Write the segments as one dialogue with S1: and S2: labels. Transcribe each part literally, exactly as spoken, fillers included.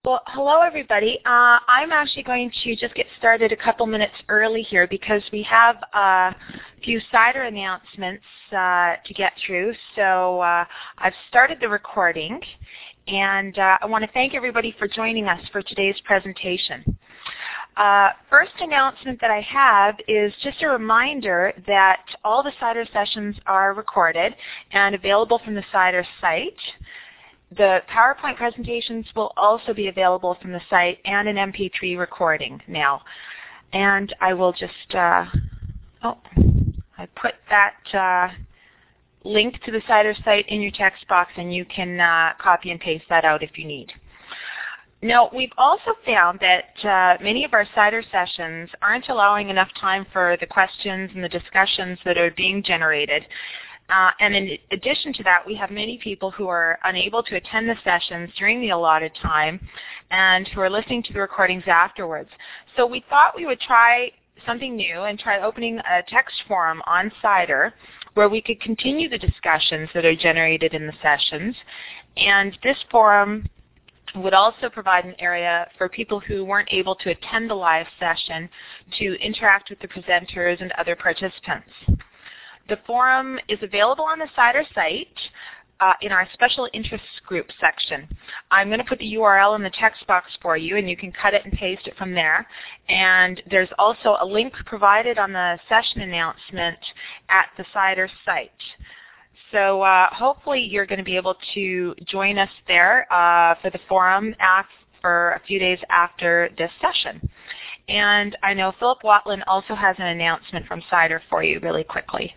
S1: Well, hello everybody. Uh, I'm actually going to just get started a couple minutes early here because we have a few CIDR announcements uh, to get through. So uh, I've started the recording, and uh, I want to thank everybody for joining us for today's presentation. Uh, first announcement that I have is just a reminder that all the CIDR sessions are recorded and available from the CIDR site. The PowerPoint presentations will also be available from the site and an M P three recording now. And I will just, uh, oh, I put that uh, link to the CIDR site in your text box, and you can uh, copy and paste that out if you need. Now, we've also found that uh, many of our CIDR sessions aren't allowing enough time for the questions and the discussions that are being generated. Uh, and in addition to that, we have many people who are unable to attend the sessions during the allotted time and who are listening to the recordings afterwards. So we thought we would try something new and try opening a text forum on CIDR where we could continue the discussions that are generated in the sessions. And this forum would also provide an area for people who weren't able to attend the live session to interact with the presenters and other participants. The forum is available on the CIDR site uh, in our special interests group section. I'm going to put the U R L in the text box for you, and you can cut it and paste it from there. And there's also a link provided on the session announcement at the CIDR site. So uh, hopefully you're going to be able to join us there uh, for the forum for a few days after this session. And I know Philip Watlin also has an announcement from CIDR for you really quickly.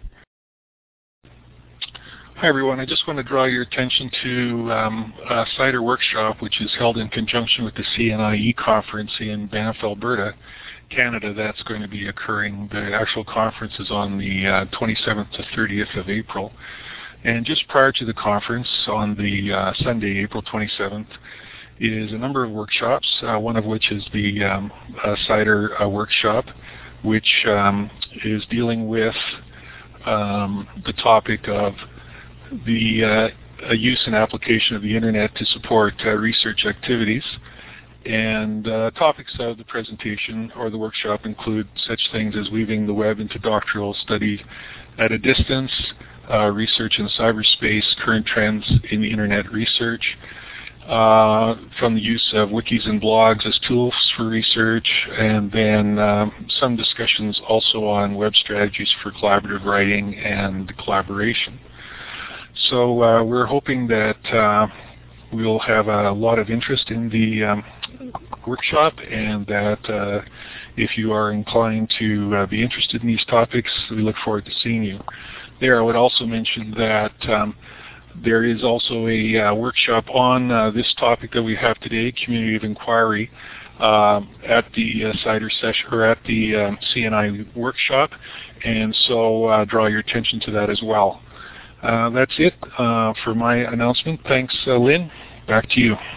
S2: Hi everyone, I just want to draw your attention to um, a CIDR workshop which is held in conjunction with the C N I E conference in Banff, Alberta, Canada. That's going to be occurring. The actual conference is on the uh, twenty-seventh to thirtieth of April. And just prior to the conference, on the uh, Sunday, April twenty-seventh, is a number of workshops, uh, one of which is the um, uh, CIDR uh, workshop, which um, is dealing with um, the topic of the uh, use and application of the Internet to support uh, research activities. And uh, topics of the presentation or the workshop include such things as weaving the web into doctoral study at a distance, uh, research in cyberspace, current trends in the Internet research, uh, from the use of wikis and blogs as tools for research, and then um, some discussions also on web strategies for collaborative writing and collaboration. So uh, we're hoping that uh, we'll have a lot of interest in the um, workshop, and that uh, if you are inclined to uh, be interested in these topics, we look forward to seeing you there. I would also mention that um, there is also a uh, workshop on uh, this topic that we have today, Community of Inquiry, uh, at the uh, CIDR session, or at the um, C N I workshop, and so uh, draw your attention to that as well. Uh, that's it uh, for my announcement. Thanks, uh, Lynn. Back to you.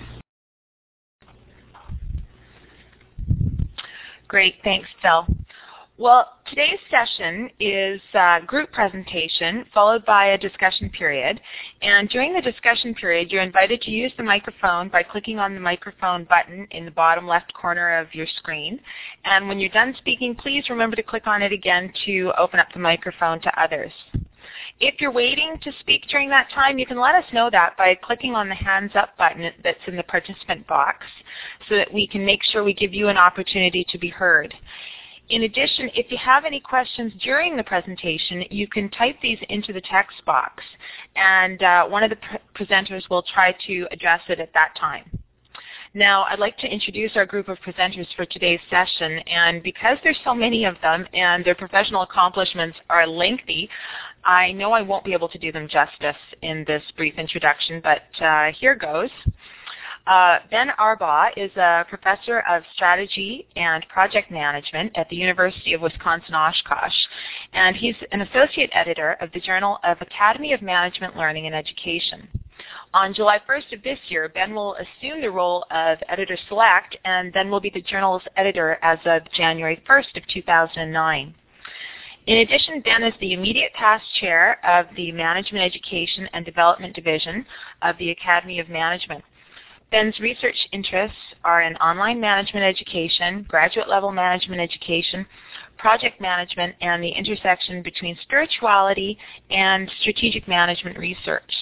S1: Great. Thanks, Phil. Well, today's session is a group presentation followed by a discussion period. And during the discussion period, you're invited to use the microphone by clicking on the microphone button in the bottom left corner of your screen. And when you're done speaking, please remember to click on it again to open up the microphone to others. If you're waiting to speak during that time, you can let us know that by clicking on the hands up button that's in the participant box so that we can make sure we give you an opportunity to be heard. In addition, if you have any questions during the presentation, you can type these into the text box, and uh, one of the pre presenters will try to address it at that time. Now, I'd like to introduce our group of presenters for today's session, and because there's so many of them and their professional accomplishments are lengthy, I know I won't be able to do them justice in this brief introduction, but uh, here goes. Uh, Ben Arbaugh is a professor of strategy and project management at the University of Wisconsin-Oshkosh, and he's an associate editor of the Journal of Academy of Management, Learning, and Education. On July first of this year, Ben will assume the role of editor-select and then will be the journal's editor as of January first of two thousand nine. In addition, Ben is the immediate past chair of the Management Education and Development Division of the Academy of Management. Ben's research interests are in online management education, graduate-level management education, project management, and the intersection between spirituality and strategic management research.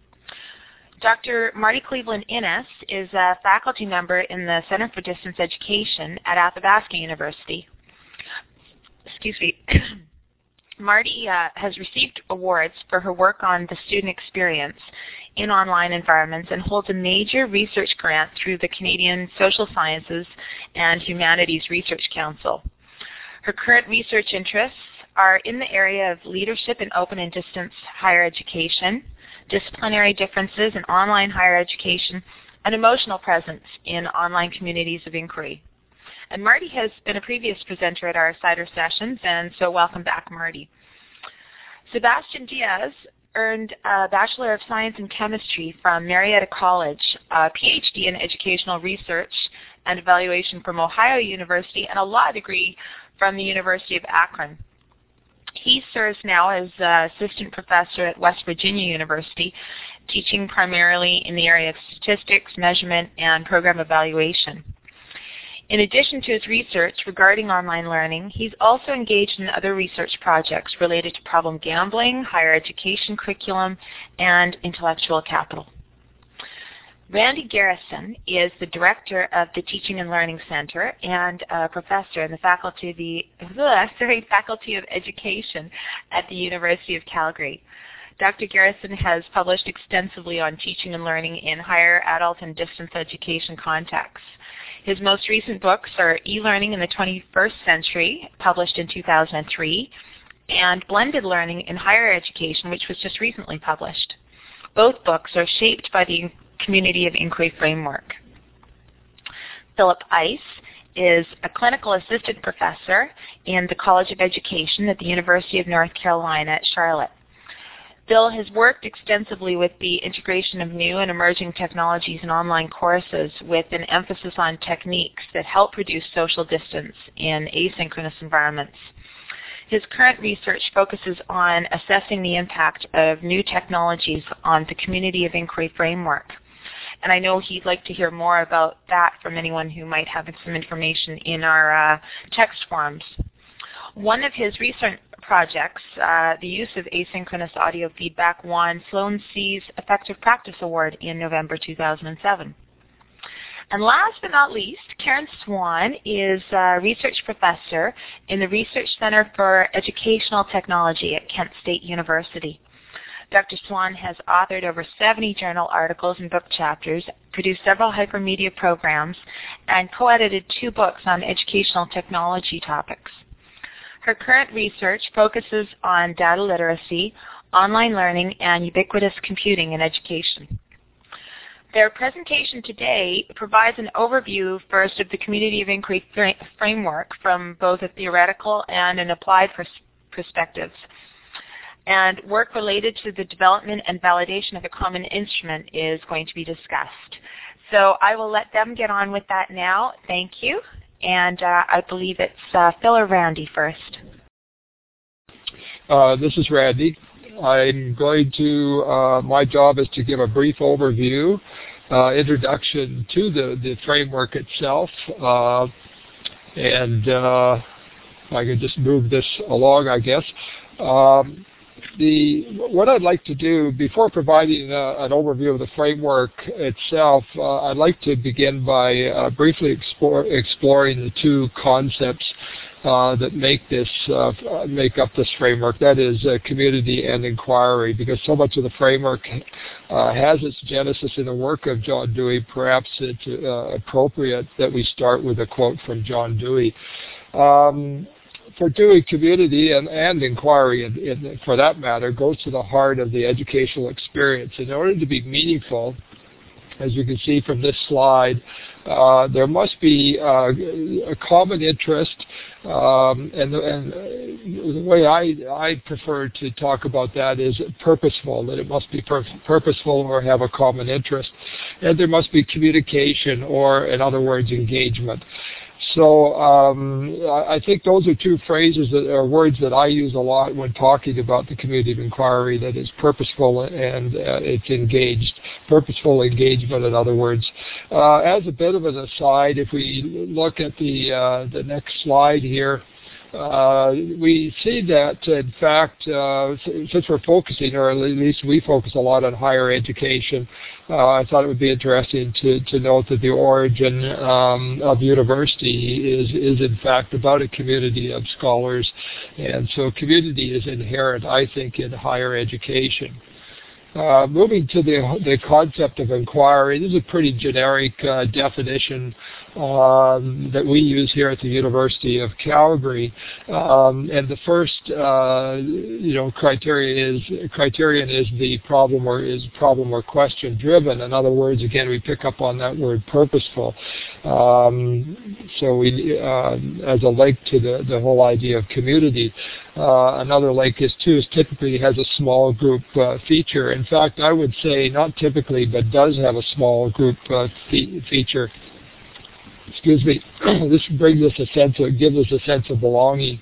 S1: Doctor Marty Cleveland Innes is a faculty member in the Center for Distance Education at Athabasca University. Excuse me. Marty uh, has received awards for her work on the student experience in online environments and holds a major research grant through the Canadian Social Sciences and Humanities Research Council. Her current research interests are in the area of leadership in open and distance higher education, disciplinary differences in online higher education, and emotional presence in online communities of inquiry. And Marty has been a previous presenter at our CIDR sessions, and so welcome back, Marty. Sebastian Diaz earned a Bachelor of Science in Chemistry from Marietta College, a P H D in Educational Research and Evaluation from Ohio University, and a law degree from the University of Akron. He serves now as uh, assistant professor at West Virginia University, teaching primarily in the area of statistics, measurement, and program evaluation. In addition to his research regarding online learning, he's also engaged in other research projects related to problem gambling, higher education curriculum, and intellectual capital. Randy Garrison is the director of the Teaching and Learning Center and a professor in the Faculty of, the, ugh, sorry, Faculty of Education at the University of Calgary. Doctor Garrison has published extensively on teaching and learning in higher adult and distance education contexts. His most recent books are E-Learning in the twenty-first Century, published in two thousand three, and Blended Learning in Higher Education, which was just recently published. Both books are shaped by the Community of Inquiry framework. Philip Ice is a clinical assistant professor in the College of Education at the University of North Carolina at Charlotte. Bill has worked extensively with the integration of new and emerging technologies in online courses with an emphasis on techniques that help reduce social distance in asynchronous environments. His current research focuses on assessing the impact of new technologies on the Community of Inquiry framework. And I know he'd like to hear more about that from anyone who might have some information in our uh, text forums. One of his recent projects, uh, the use of asynchronous audio feedback, won Sloan C's Effective Practice Award in November two thousand seven. And last but not least, Karen Swan is a research professor in the Research Center for Educational Technology at Kent State University. Doctor Swan has authored over seventy journal articles and book chapters, produced several hypermedia programs, and co-edited two books on educational technology topics. Her current research focuses on data literacy, online learning, and ubiquitous computing in education. Their presentation today provides an overview first of the Community of Inquiry framework from both a theoretical and an applied pers perspective. And work related to the development and validation of a common instrument is going to be discussed. So I will let them get on with that now. Thank you. And uh, I believe it's uh, Phil or Randy first.
S3: Uh, this is Randy. I'm going to, uh, my job is to give a brief overview, uh, introduction to the, the framework itself, uh, and uh, I could just move this along, I guess. Um, The, what I'd like to do, before providing uh, an overview of the framework itself, uh, I'd like to begin by uh, briefly explore, exploring the two concepts uh, that make this uh, make up this framework. That is uh, community and inquiry, because so much of the framework uh, has its genesis in the work of John Dewey. Perhaps it's uh, appropriate that we start with a quote from John Dewey. Um, For Dewey, community and, and inquiry, in, in, for that matter, goes to the heart of the educational experience. In order to be meaningful, as you can see from this slide, uh, there must be uh, a common interest, um, and, and the way I, I prefer to talk about that is purposeful, that it must be pur purposeful or have a common interest, and there must be communication, or in other words, engagement. So um, I think those are two phrases that are words that I use a lot when talking about the community of inquiry, that is purposeful and uh, it's engaged, purposeful engagement, in other words. Uh, as a bit of an aside, if we look at the, uh, the next slide here, Uh, we see that, in fact, uh, since we're focusing, or at least we focus a lot on higher education, uh, I thought it would be interesting to, to note that the origin um, of university is, is, in fact, about a community of scholars. And so community is inherent, I think, in higher education. Uh, moving to the, the concept of inquiry, this is a pretty generic uh, definition um, that we use here at the University of Calgary. Um, and the first, uh, you know, criteria is criterion is the problem or is problem or question driven. In other words, again, we pick up on that word purposeful. Um, so we, uh, as a link to the, the whole idea of community. Uh, another link is too is typically has a small group uh, feature. In fact, I would say not typically, but does have a small group uh, fe feature. Excuse me. This brings us a sense of, gives us a sense of belonging.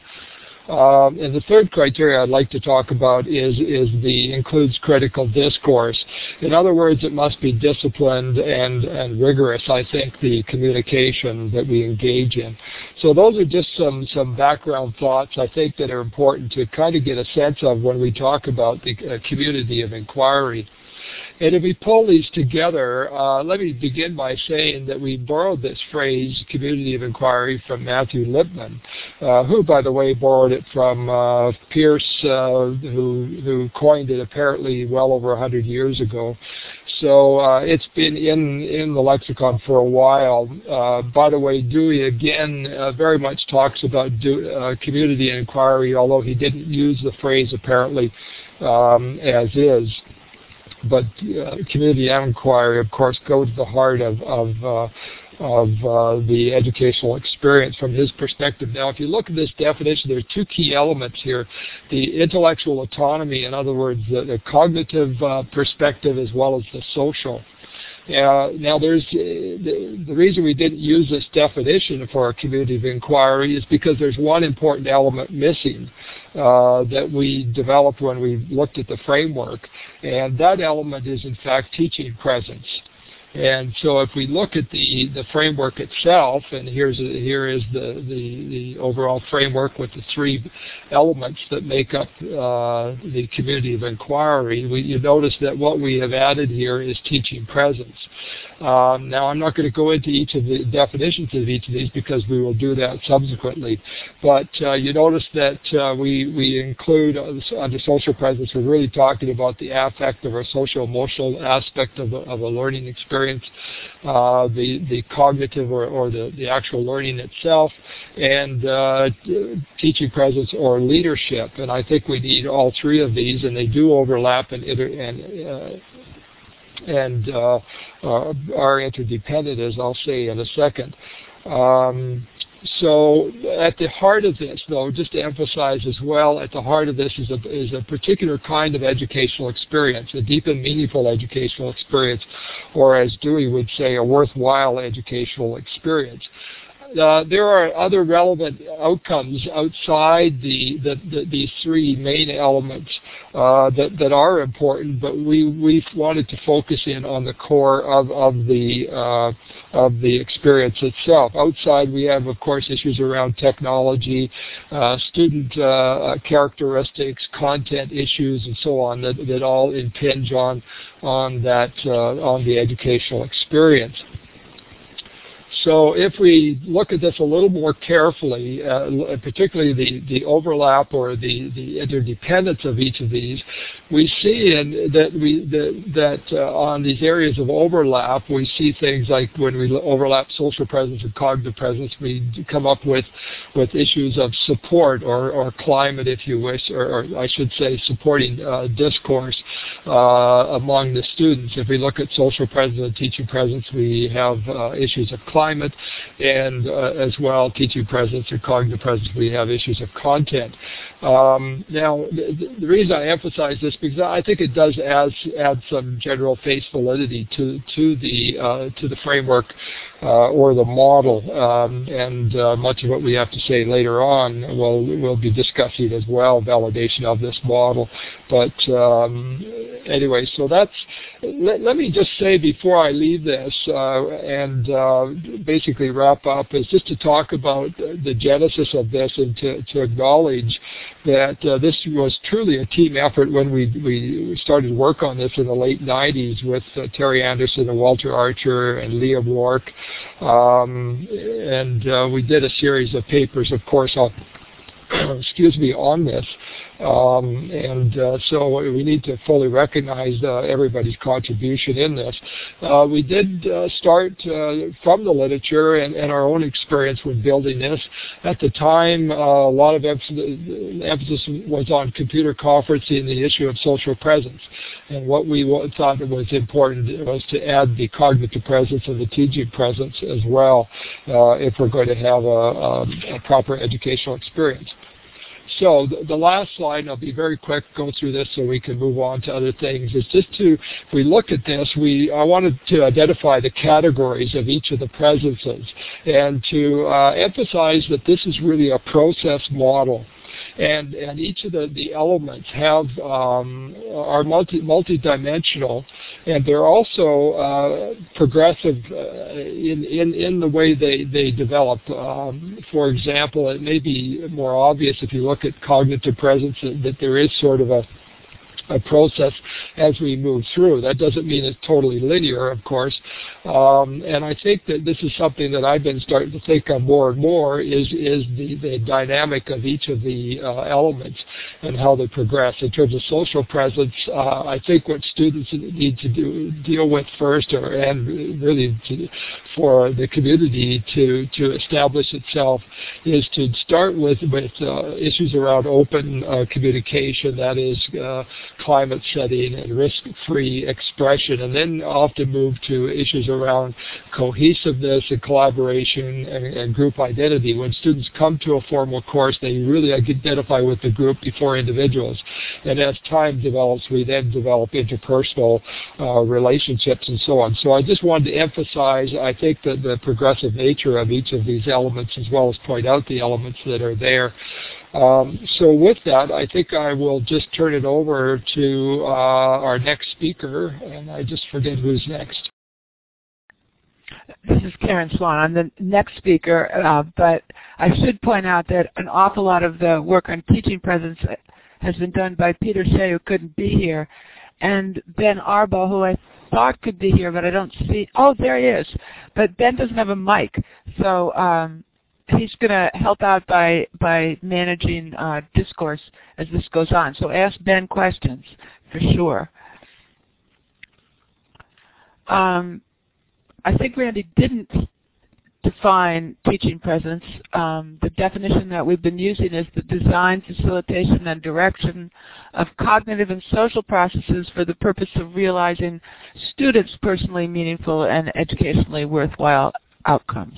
S3: Um, and the third criteria I'd like to talk about is, is the includes critical discourse. In other words, it must be disciplined and, and rigorous, I think, the communication that we engage in. So those are just some, some background thoughts, I think, that are important to kind of get a sense of when we talk about the uh, community of inquiry. And if we pull these together, uh, let me begin by saying that we borrowed this phrase, community of inquiry, from Matthew Lipman, uh, who, by the way, borrowed it from uh, Peirce, uh, who, who coined it apparently well over one hundred years ago. So uh, it's been in, in the lexicon for a while. Uh, by the way, Dewey, again, uh, very much talks about do, uh, community inquiry, although he didn't use the phrase apparently um, as is. But uh, community inquiry, of course, go to the heart of, of, uh, of uh, the educational experience from his perspective. Now, if you look at this definition, there are two key elements here. The intellectual autonomy, in other words, the, the cognitive uh, perspective as well as the social. Uh, now, there's uh, the, the reason we didn't use this definition for a community of inquiry is because there's one important element missing uh, that we developed when we looked at the framework, and that element is, in fact, teaching presence. And so if we look at the, the framework itself, and here's a, here is the, the, the overall framework with the three elements that make up uh, the community of inquiry, we, you notice that what we have added here is teaching presence. Um, now, I'm not going to go into each of the definitions of each of these because we will do that subsequently. But uh, you notice that uh, we, we include, uh, under social presence, we're really talking about the affective or social-emotional aspect of a, of a learning experience, uh, the, the cognitive or, or the, the actual learning itself, and uh, teaching presence or leadership. And I think we need all three of these, and they do overlap and, and uh, and uh, uh, are interdependent, as I'll say in a second. Um, so at the heart of this, though, just to emphasize as well, at the heart of this is a, is a particular kind of educational experience, a deep and meaningful educational experience, or as Dewey would say, a worthwhile educational experience. Uh, there are other relevant outcomes outside the, the, the these three main elements uh, that, that are important, but we we wanted to focus in on the core of of the uh, of the experience itself. Outside, we have, of course, issues around technology, uh, student uh, characteristics, content issues, and so on that that all impinge on on that uh, on the educational experience. So if we look at this a little more carefully, uh, particularly the, the overlap or the, the interdependence of each of these, we see in that we that, that uh, on these areas of overlap, we see things like when we overlap social presence and cognitive presence, we come up with with issues of support or, or climate, if you wish, or, or I should say supporting uh, discourse uh, among the students. If we look at social presence and teaching presence, we have uh, issues of climate. climate, and uh, as well teaching presence and cognitive presence. We have issues of content. Um, now, the, the reason I emphasize this because I think it does add, add some general face validity to to the uh, to the framework uh, or the model, um, and uh, much of what we have to say later on we'll we'll be discussing as well, validation of this model. But um, anyway, so that's. Let, let me just say before I leave this uh, and uh, basically wrap up is just to talk about the genesis of this and to, to acknowledge that uh, this was truly a team effort when we we started work on this in the late nineties with uh, Terry Anderson and Walter Archer and Liam Rourke, um, and uh, we did a series of papers, of course, on excuse me, on this. Um, and uh, so we need to fully recognize uh, everybody's contribution in this. Uh, we did uh, start uh, from the literature and, and our own experience with building this. At the time, uh, a lot of emphasis was on computer conferencing, the issue of social presence. And what we thought was important was to add the cognitive presence and the teaching presence as well uh, if we're going to have a, a, a proper educational experience. So the, the last slide, and I'll be very quick, go through this so we can move on to other things, is just to, if we look at this, we I wanted to identify the categories of each of the presences and to uh, emphasize that this is really a process model. And, and each of the, the elements have um, are multi multi-dimensional, and they're also uh, progressive uh, in, in in the way they they develop. Um, for example, it may be more obvious if you look at cognitive presence that, that there is sort of a a process as we move through. That doesn't mean it's totally linear, of course. Um, and I think that this is something that I've been starting to think of more and more is, is the, the dynamic of each of the uh, elements and how they progress. In terms of social presence, uh, I think what students need to do, deal with first, or and really to, for the community to, to establish itself, is to start with, with uh, issues around open uh, communication, that is uh, climate setting and risk-free expression, and then often move to issues around cohesiveness and collaboration and, and group identity. When students come to a formal course, they really identify with the group before individuals. And as time develops, we then develop interpersonal uh, relationships and so on. So I just wanted to emphasize, I think, that the progressive nature of each of these elements, as well as point out the elements that are there. Um, so with that, I think I will just turn it over to uh, our next speaker, and I just forget who's next.
S4: This is Karen Swan. I'm the next speaker, uh, but I should point out that an awful lot of the work on teaching presence has been done by Peter Shea, who couldn't be here, and Ben Arbo, who I thought could be here, but I don't see. Oh, there he is. But Ben doesn't have a mic, so um, he's going to help out by by managing uh, discourse as this goes on. So ask Ben questions for sure. Um, I think Randy didn't define teaching presence. Um, the definition that we've been using is the design, facilitation, and direction of cognitive and social processes for the purpose of realizing students' personally meaningful and educationally worthwhile outcomes.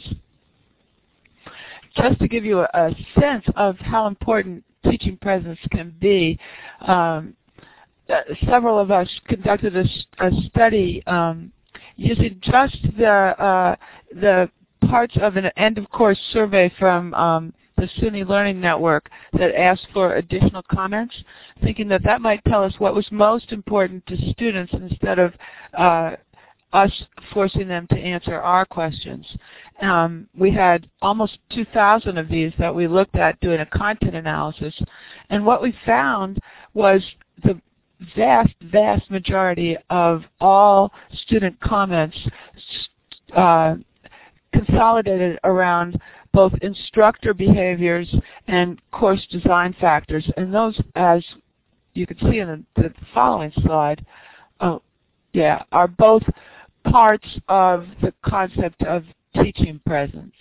S4: Just to give you a, a sense of how important teaching presence can be, um, uh, several of us conducted a, a study um, using just the uh, the parts of an end-of-course survey from um, the SUNY Learning Network that asked for additional comments, thinking that that might tell us what was most important to students instead of uh, us forcing them to answer our questions. Um, we had almost two thousand of these that we looked at doing a content analysis, and what we found was the vast, vast majority of all student comments uh, consolidated around both instructor behaviors and course design factors. And those, as you can see in the, the following slide, oh, yeah, are both parts of the concept of teaching presence.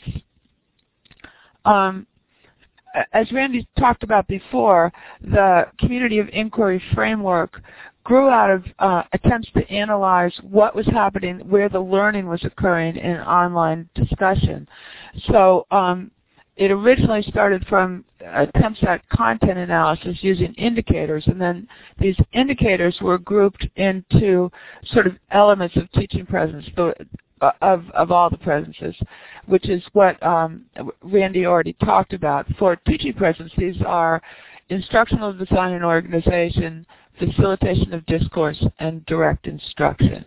S4: Um, as Randy talked about before, the Community of Inquiry framework grew out of uh, attempts to analyze what was happening, where the learning was occurring in online discussion. So um, it originally started from attempts at content analysis using indicators, and then these indicators were grouped into sort of elements of teaching presence, so, uh, of, of all the presences, which is what um, Randy already talked about. For teaching presence, these are instructional design and organization, facilitation of discourse, and direct instruction.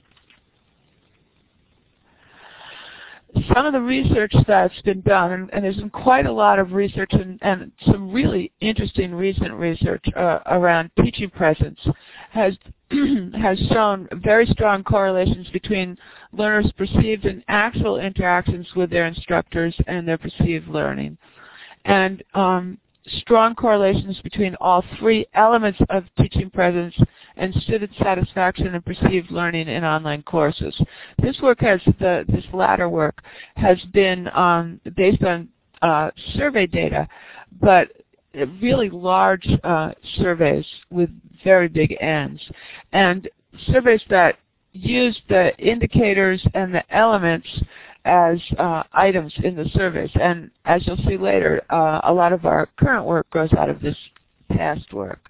S4: Some of the research that's been done, and, and there's been quite a lot of research and, and some really interesting recent research uh, around teaching presence, has has shown very strong correlations between learners' perceived and actual interactions with their instructors and their perceived learning. And um, strong correlations between all three elements of teaching presence and student satisfaction and perceived learning in online courses. This work has, the, this latter work has been um, based on uh, survey data, but really large uh, surveys with very big N's, and surveys that use the indicators and the elements as uh, items in the surveys. And as you'll see later, uh, a lot of our current work grows out of this past work.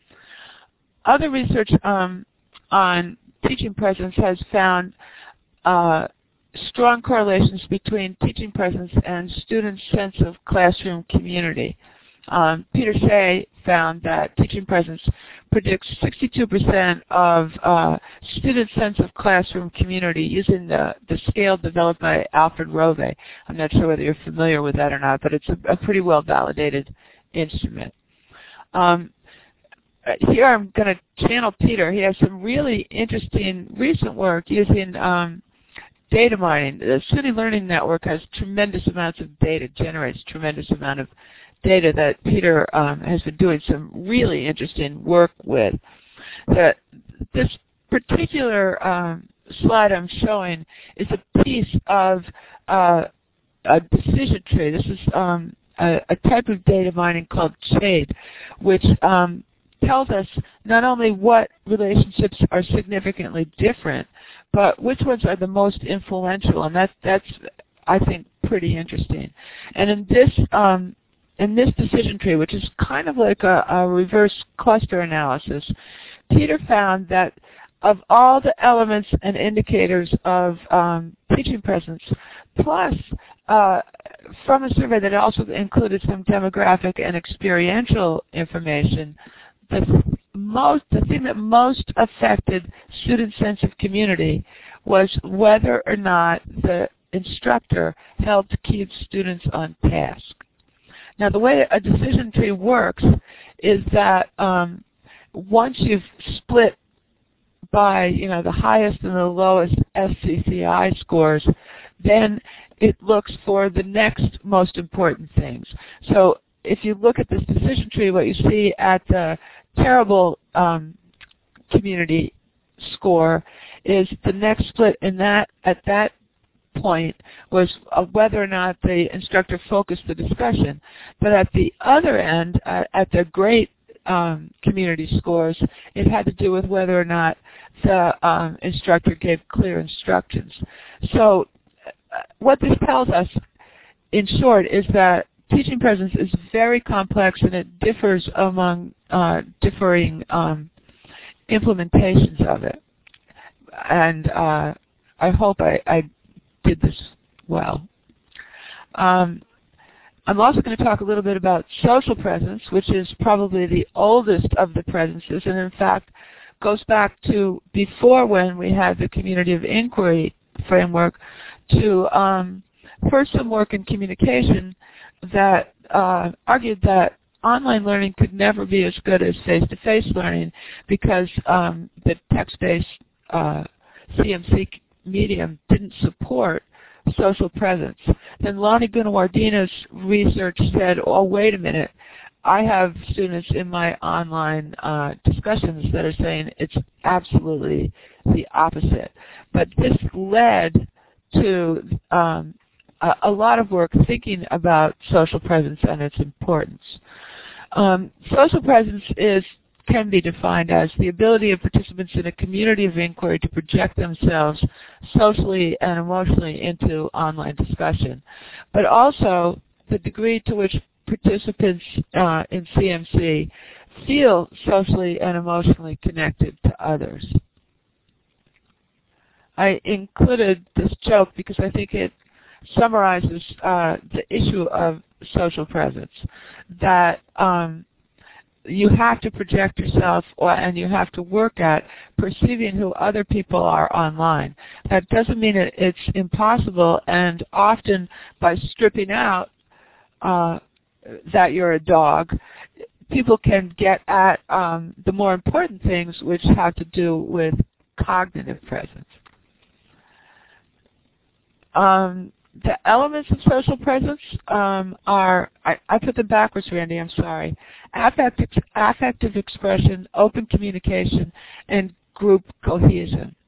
S4: Other research um, on teaching presence has found uh, strong correlations between teaching presence and students' sense of classroom community. Um, Peter Shea found that teaching presence predicts sixty-two percent of uh, students' sense of classroom community using the, the scale developed by Alfred Rove. I'm not sure whether you're familiar with that or not, but it's a, a pretty well-validated instrument. Um, here I'm going to channel Peter. He has some really interesting recent work using um, data mining. The SUNY Learning Network has tremendous amounts of data, generates tremendous amount of data that Peter um, has been doing some really interesting work with. The, this particular um, slide I'm showing is a piece of uh, a decision tree. This is um, a, a type of data mining called CHADE, which um, tells us not only what relationships are significantly different, but which ones are the most influential, and that, that's, I think, pretty interesting. And in this um, In this decision tree, which is kind of like a, a reverse cluster analysis, Peter found that of all the elements and indicators of um, teaching presence, plus uh, from a survey that also included some demographic and experiential information, the most, the thing that most affected students' sense of community was whether or not the instructor helped keep students on task. Now, the way a decision tree works is that um, once you've split by, you know, the highest and the lowest S C C I scores, then it looks for the next most important things. So if you look at this decision tree, what you see at the terrible um, community score is the next split in that at that point was uh, whether or not the instructor focused the discussion. But at the other end, uh, at the great um, community scores, it had to do with whether or not the um, instructor gave clear instructions. So uh, what this tells us, in short, is that teaching presence is very complex and it differs among uh, differing um, implementations of it. And uh, I hope I, I did this well. Um, I'm also going to talk a little bit about social presence, which is probably the oldest of the presences, and in fact goes back to before when we had the community of inquiry framework, to um, first some work in communication that uh, argued that online learning could never be as good as face-to-face learning because um, the text-based uh, C M C medium didn't support social presence. Then Lonnie Gunawardina's research said, oh, wait a minute, I have students in my online uh, discussions that are saying it's absolutely the opposite. But this led to um, a, a lot of work thinking about social presence and its importance. Um, social presence is can be defined as the ability of participants in a community of inquiry to project themselves socially and emotionally into online discussion, but also the degree to which participants uh, in C M C feel socially and emotionally connected to others. I included this joke because I think it summarizes uh, the issue of social presence, that um, you have to project yourself or, and you have to work at perceiving who other people are online. That doesn't mean it, it's impossible, and often by stripping out uh, that you're a dog, people can get at um, the more important things, which have to do with cognitive presence. Um, the elements of social presence um, are, I, I put them backwards, Randy, I'm sorry, affective, affective expression, open communication, and group cohesion.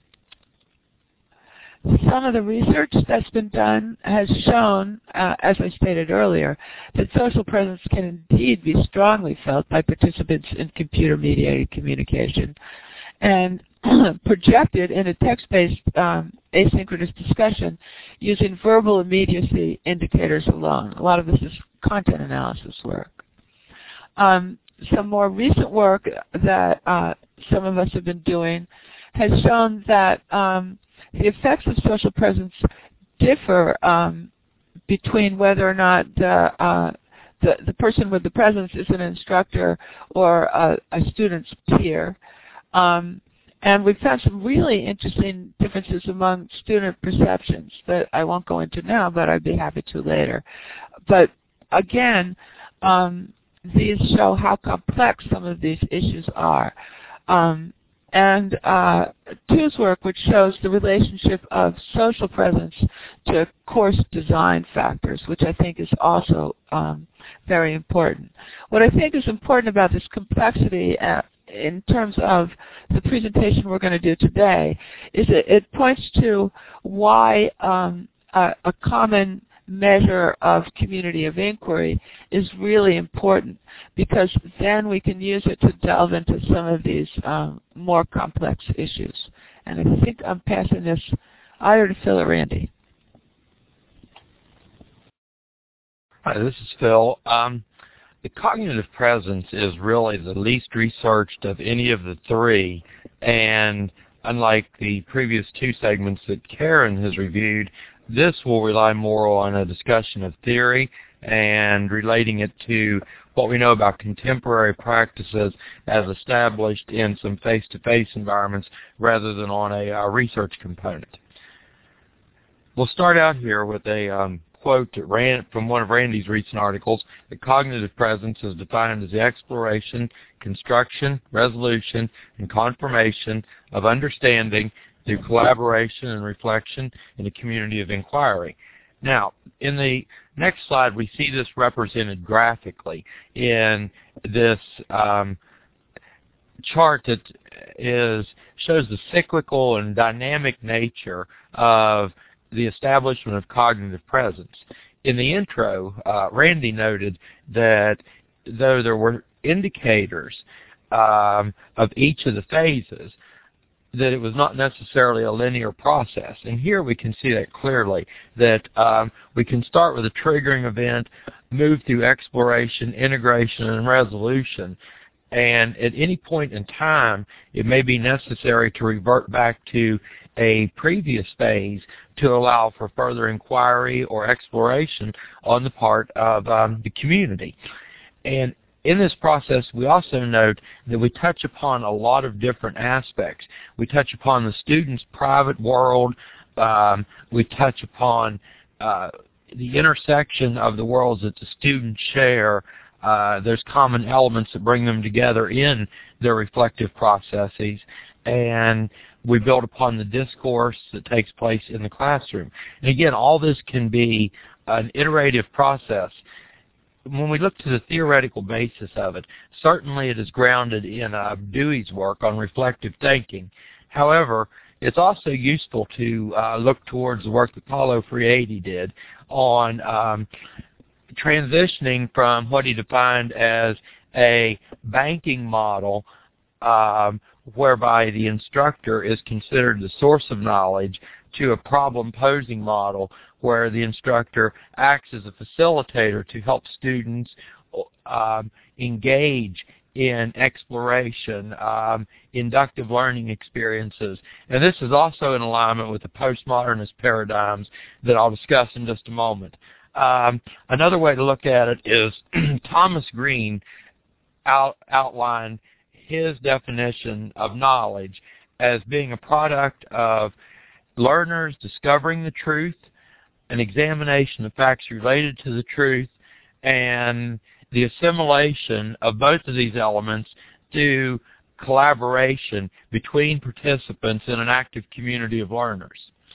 S4: Some of the research that's been done has shown, uh, as I stated earlier, that social presence can indeed be strongly felt by participants in computer-mediated communication and projected in a text-based um, asynchronous discussion using verbal immediacy indicators alone. A lot of this is content analysis work. Um, some more recent work that uh, some of us have been doing has shown that um, the effects of social presence differ um, between whether or not the, uh, the the person with the presence is an instructor or a, a student's peer. Um, and we've found some really interesting differences among student perceptions that I won't go into now, but I'd be happy to later. But again, um, these show how complex some of these issues are. Um, And uh, Tu's work, which shows the relationship of social presence to course design factors, which I think is also um, very important. What I think is important about this complexity uh, in terms of the presentation we're going to do today is that it points to why um, a, a common measure of community of inquiry is really important, because then we can use it to delve into some of these um, more complex issues. And I think I'm passing this either to Phil or Randy.
S5: Hi, this is Phil. Um, the cognitive presence is really the least researched of any of the three, and unlike the previous two segments that Karen has reviewed, this will rely more on a discussion of theory and relating it to what we know about contemporary practices as established in some face-to-face environments rather than on a uh, research component. We'll start out here with a um, quote that ran from one of Randy's recent articles, that cognitive presence is defined as the exploration, construction, resolution, and confirmation of understanding through collaboration and reflection in a community of inquiry. Now, in the next slide, we see this represented graphically in this um, chart that is shows the cyclical and dynamic nature of the establishment of cognitive presence. In the intro, uh, Randy noted that though there were indicators um, of each of the phases, that it was not necessarily a linear process. And here we can see that clearly, that um, we can start with a triggering event, move through exploration, integration, and resolution. And at any point in time, it may be necessary to revert back to a previous phase to allow for further inquiry or exploration on the part of um, the community. And in this process, we also note that we touch upon a lot of different aspects. We touch upon the student's private world. Um, we touch upon uh, the intersection of the worlds that the students share. Uh, there's common elements that bring them together in their reflective processes. And we build upon the discourse that takes place in the classroom. And again, all this can be an iterative process. When we look to the theoretical basis of it, certainly it is grounded in uh, Dewey's work on reflective thinking. However, it's also useful to uh, look towards the work that Paulo Freire did on um, transitioning from what he defined as a banking model um, whereby the instructor is considered the source of knowledge to a problem-posing model where the instructor acts as a facilitator to help students um, engage in exploration, um, inductive learning experiences. And this is also in alignment with the postmodernist paradigms that I'll discuss in just a moment. Um, another way to look at it is Thomas Green out, outlined his definition of knowledge as being a product of learners discovering the truth, an examination of facts related to the truth, and the assimilation of both of these elements through collaboration between participants in an active community of learners.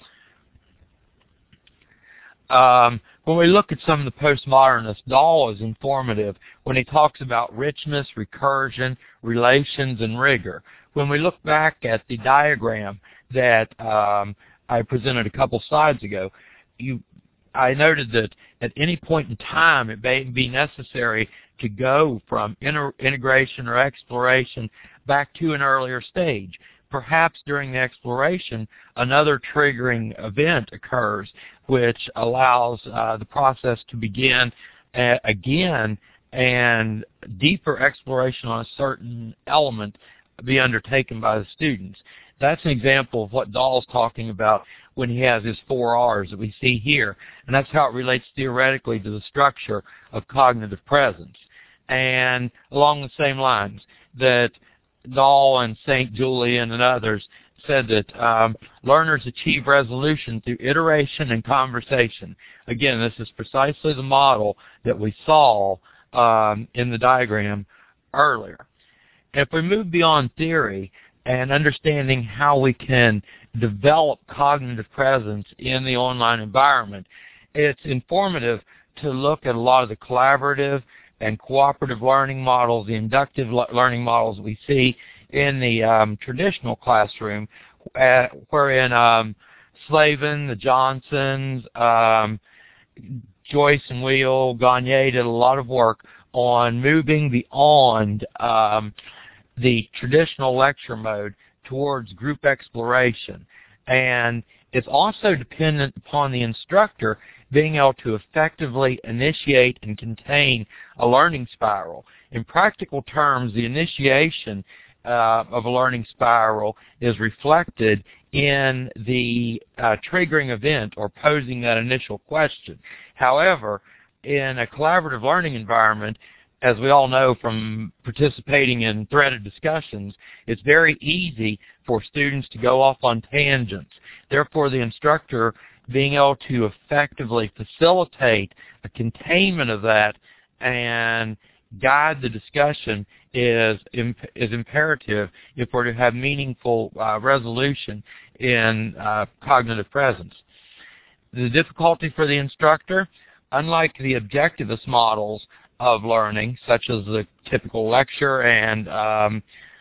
S5: Um, when we look at some of the postmodernists, Dahl is informative when he talks about richness, recursion, relations, and rigor. When we look back at the diagram that um, I presented a couple slides ago, you, I noted that at any point in time it may be necessary to go from inter integration or exploration back to an earlier stage. Perhaps during the exploration, another triggering event occurs which allows uh, the process to begin uh, again and deeper exploration on a certain element be undertaken by the students. That's an example of what Dahl's talking about when he has his four R's that we see here. And that's how it relates theoretically to the structure of cognitive presence. And along the same lines, that Dahl and Saint Julian and others said that um, learners achieve resolution through iteration and conversation. Again, this is precisely the model that we saw um, in the diagram earlier. If we move beyond theory and understanding how we can develop cognitive presence in the online environment, it's informative to look at a lot of the collaborative and cooperative learning models, the inductive le learning models we see in the um, traditional classroom, uh, wherein um, Slavin, the Johnsons, um, Joyce and Wheel, Gagne did a lot of work on moving beyond um, the traditional lecture mode towards group exploration. And it's also dependent upon the instructor being able to effectively initiate and contain a learning spiral. In practical terms, the initiation uh, of a learning spiral is reflected in the uh, triggering event or posing that initial question. However, in a collaborative learning environment, as we all know from participating in threaded discussions, it's very easy for students to go off on tangents. Therefore, the instructor being able to effectively facilitate a containment of that and guide the discussion is imp is imperative if we're to have meaningful uh, resolution in uh, cognitive presence. The difficulty for the instructor, unlike the objectivist models of learning, such as the typical lecture and um,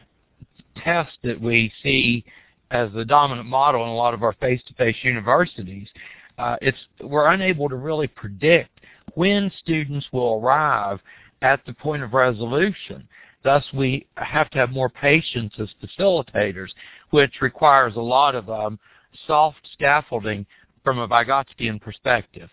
S5: test that we see as the dominant model in a lot of our face-to-face universities, uh, it's we're unable to really predict when students will arrive at the point of resolution. Thus, we have to have more patience as facilitators, which requires a lot of um, soft scaffolding from a Vygotskian perspective.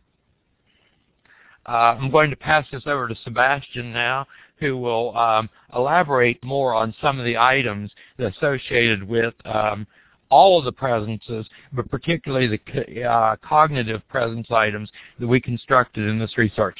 S5: Uh, I'm going to pass this over to Sebastian now, who will um, elaborate more on some of the items associated with um, all of the presences, but particularly the uh, cognitive presence items that we constructed in this research.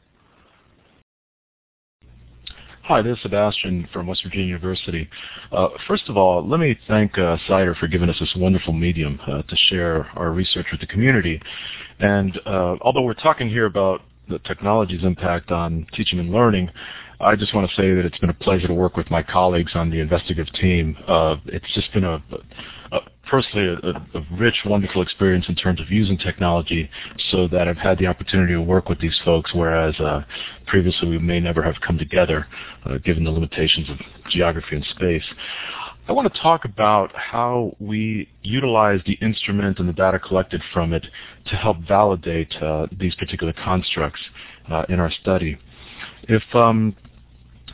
S6: Hi, this is Sebastian from West Virginia University. Uh, first of all, let me thank uh, CIDR for giving us this wonderful medium uh, to share our research with the community. And uh, although we're talking here about the technology's impact on teaching and learning, I just want to say that it's been a pleasure to work with my colleagues on the investigative team. Uh, it's just been a, a personally a, a rich, wonderful experience in terms of using technology, so that I've had the opportunity to work with these folks, whereas uh, previously we may never have come together, uh, given the limitations of geography and space. I want to talk about how we utilize the instrument and the data collected from it to help validate uh, these particular constructs uh, in our study. If um,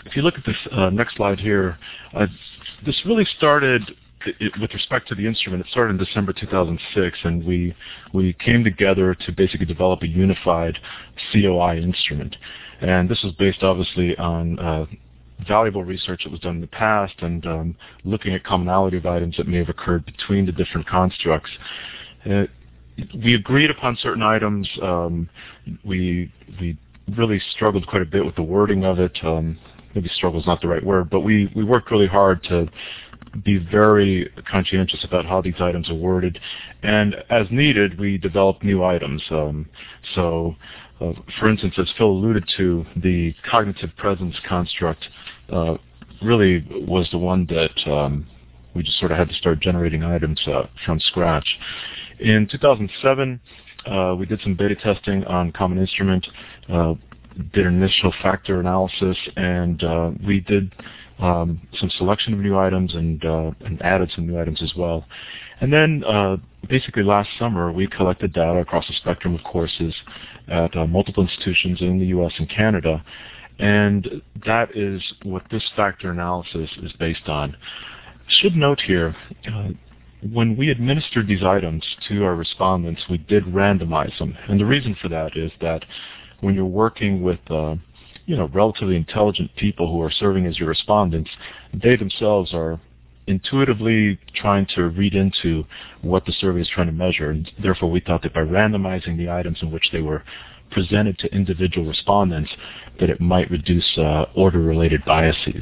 S6: if you look at this uh, next slide here, uh, this really started it, with respect to the instrument. It started in December two thousand six, and we we came together to basically develop a unified C O I instrument. And this was based obviously on uh, valuable research that was done in the past, and um, looking at commonality of items that may have occurred between the different constructs. Uh, we agreed upon certain items. Um, we we really struggled quite a bit with the wording of it. Um, maybe struggle is not the right word, but we, we worked really hard to be very conscientious about how these items are worded. And as needed, we developed new items. Um, so, uh, for instance, as Phil alluded to, the cognitive presence construct uh, really was the one that um, we just sort of had to start generating items uh, from scratch. In two thousand seven, uh, we did some beta testing on Common Instrument, uh, did an initial factor analysis, and uh, we did um, some selection of new items and, uh, and added some new items as well. And then uh, basically last summer, we collected data across a spectrum of courses at uh, multiple institutions in the U S and Canada, and that is what this factor analysis is based on. Should note here, uh, when we administered these items to our respondents, we did randomize them. And the reason for that is that when you're working with uh, you know, relatively intelligent people who are serving as your respondents, they themselves are intuitively trying to read into what the survey is trying to measure. And therefore, we thought that by randomizing the items in which they were presented to individual respondents, that it might reduce uh, order-related biases.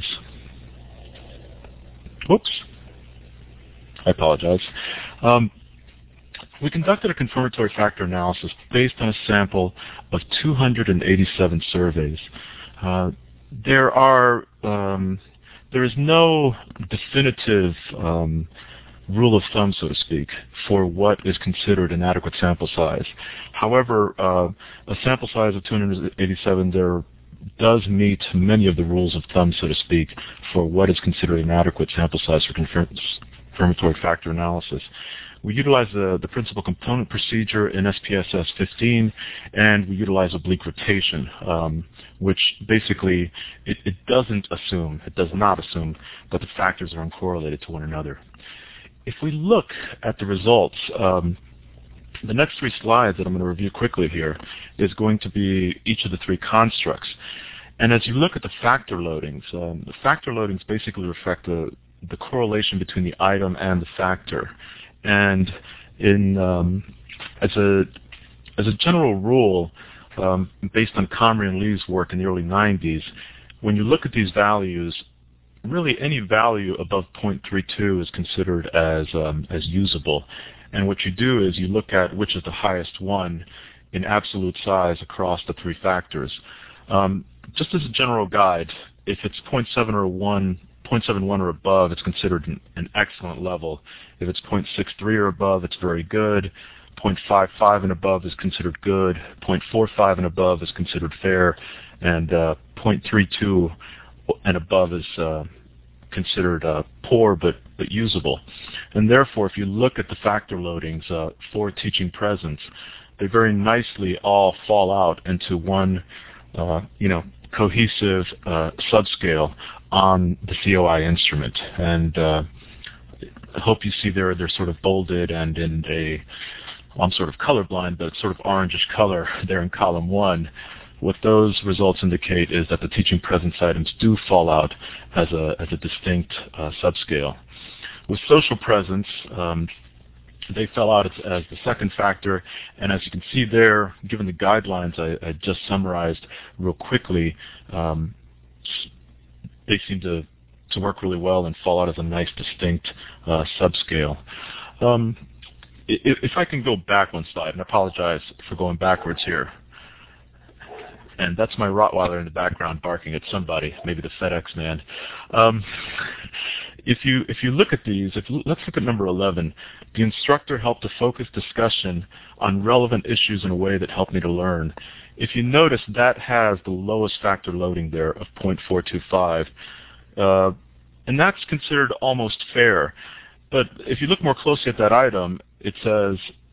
S6: Whoops. I apologize. Um, we conducted a confirmatory factor analysis based on a sample of two hundred eighty-seven surveys. Uh, there are um, there is no definitive um, rule of thumb, so to speak, for what is considered an adequate sample size. However, uh, a sample size of two hundred eighty-seven there does meet many of the rules of thumb, so to speak, for what is considered an adequate sample size for confirm confirmatory factor analysis. We utilize the, the principal component procedure in S P S S fifteen, and we utilize oblique rotation, um, which basically it, it doesn't assume, it does not assume that the factors are uncorrelated to one another. If we look at the results, um, the next three slides that I'm going to review quickly here is going to be each of the three constructs. And as you look at the factor loadings, um, the factor loadings basically reflect the the correlation between the item and the factor. And in um, as a as a general rule, um, based on Comrie and Lee's work in the early nineties, when you look at these values, really any value above zero point three two is considered as um, as usable. And what you do is you look at which is the highest one in absolute size across the three factors. Um, just as a general guide, if it's zero point seven or one. zero point seven one or above, it's considered an, an excellent level. If it's zero point six three or above, it's very good. zero point five five and above is considered good. zero point four five and above is considered fair. And uh, zero point three two and above is uh, considered uh, poor but, but usable. And therefore, if you look at the factor loadings uh, for teaching presence, they very nicely all fall out into one, uh, you know, cohesive uh, subscale on the C O I instrument. And uh, I hope you see there they're sort of bolded and in a, well, I'm sort of colorblind, but sort of orangish color there in column one. What those results indicate is that the teaching presence items do fall out as a, as a distinct uh, subscale. With social presence, um, they fell out as, as the second factor, and as you can see there, given the guidelines I, I just summarized real quickly, um, they seem to, to work really well and fall out as a nice distinct uh, subscale. Um, if, if I can go back one slide, and I apologize for going backwards here, and that's my Rottweiler in the background barking at somebody, maybe the FedEx man. Um, if you if you look at these, if let's look at number eleven. The instructor helped to focus discussion on relevant issues in a way that helped me to learn. If you notice, that has the lowest factor loading there of zero point four two five, uh, and that's considered almost fair. But if you look more closely at that item, it says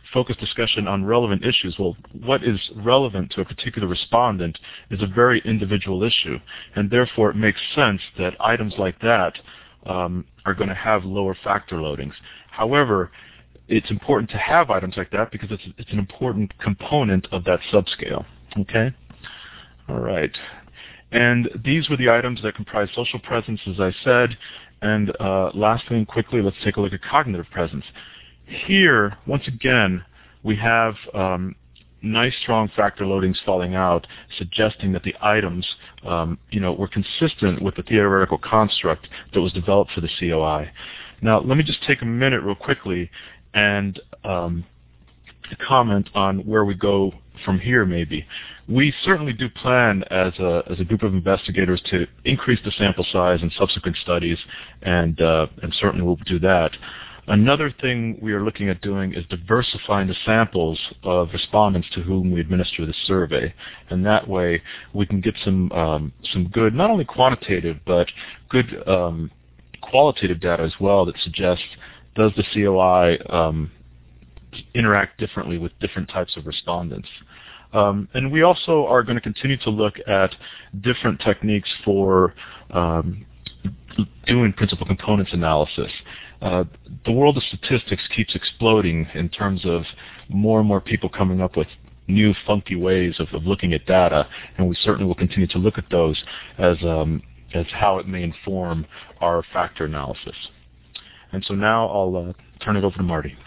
S6: focused discussion on relevant issues. Well, what is relevant to a particular respondent is a very individual issue, and therefore it makes sense that items like that um, are going to have lower factor loadings. However, it's important to have items like that because it's, it's an important component of that subscale. Okay? All right. And these were the items that comprise social presence, as I said. And uh, last thing, quickly, let's take a look at cognitive presence. Here, once again, we have um, nice, strong factor loadings falling out, suggesting that the items, um, you know, were consistent with the theoretical construct that was developed for the C O I. Now, let me just take a minute real quickly and um, comment on where we go from here, maybe. We certainly do plan as a, as a group of investigators to increase the sample size in subsequent studies, and, uh, and certainly we'll do that. Another thing we are looking at doing is diversifying the samples of respondents to whom we administer the survey, and that way we can get some um, some good, not only quantitative, but good um, qualitative data as well that suggests, does the C O I um, interact differently with different types of respondents. Um, and we also are going to continue to look at different techniques for um, doing principal components analysis. Uh, the world of statistics keeps exploding in terms of more and more people coming up with new funky ways of, of looking at data, and we certainly will continue to look at those as, um, as how it may inform our factor analysis. And so now I'll uh, turn it over to Marty.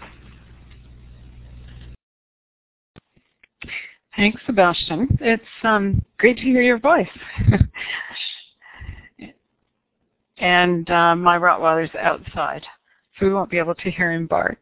S7: Thanks, Sebastian. It's um, great to hear your voice. And uh, my Rottweiler's outside, so we won't be able to hear him bark.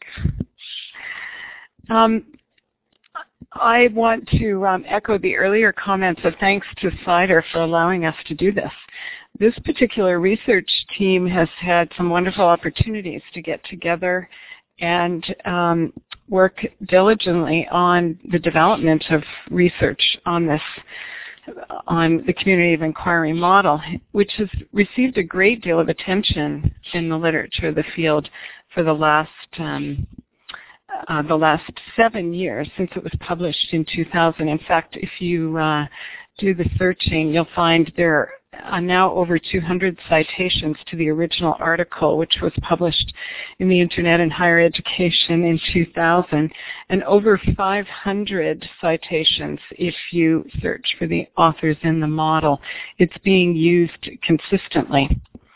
S7: Um, I want to um, echo the earlier comments of thanks to CIDR for allowing us to do this. This particular research team has had some wonderful opportunities to get together and um, work diligently on the development of research on this, on the community of inquiry model, which has received a great deal of attention in the literature of the field for the last um, uh, the last seven years since it was published in two thousand. In fact, if you uh, do the searching, you'll find there are now over two hundred citations to the original article, which was published in the Internet in Higher Education in two thousand, and over five hundred citations if you search for the authors in the model. It's being used consistently.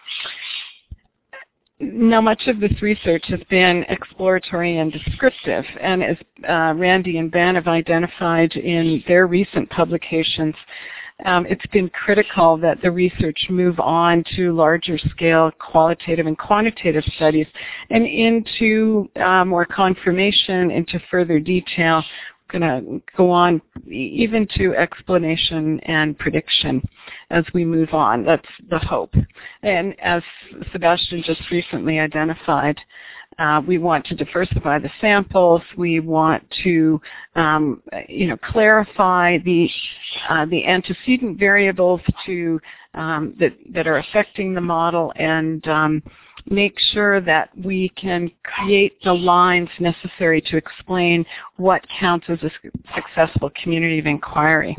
S7: Now, much of this research has been exploratory and descriptive, and as uh, Randy and Ben have identified in their recent publications, Um, it's been critical that the research move on to larger scale qualitative and quantitative studies and into uh, more confirmation, into further detail. We're going to go on even to explanation and prediction as we move on. That's the hope. And as Sebastian just recently identified, Uh, we want to diversify the samples. We want to, um, you know, clarify the uh, the antecedent variables to um, that that are affecting the model, and um, make sure that we can create the lines necessary to explain what counts as a successful community of inquiry.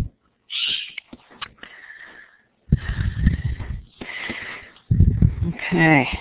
S7: Okay.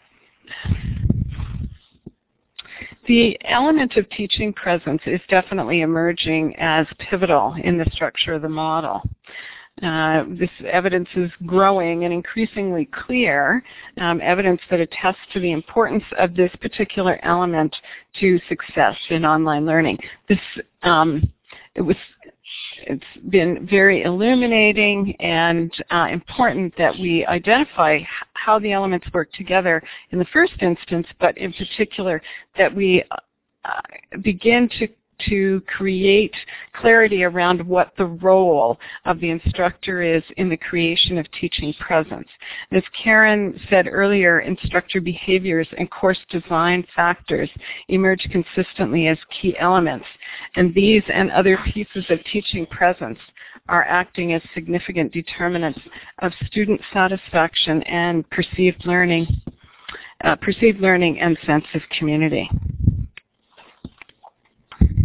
S7: The element of teaching presence is definitely emerging as pivotal in the structure of the model. Uh, this evidence is growing and increasingly clear, um, evidence that attests to the importance of this particular element to success in online learning. This, um, it was It's been very illuminating and uh, important that we identify how the elements work together in the first instance, but in particular that we uh, begin to to create clarity around what the role of the instructor is in the creation of teaching presence. As Karen said earlier, instructor behaviors and course design factors emerge consistently as key elements, and these and other pieces of teaching presence are acting as significant determinants of student satisfaction and perceived learning, uh, perceived learning and sense of community.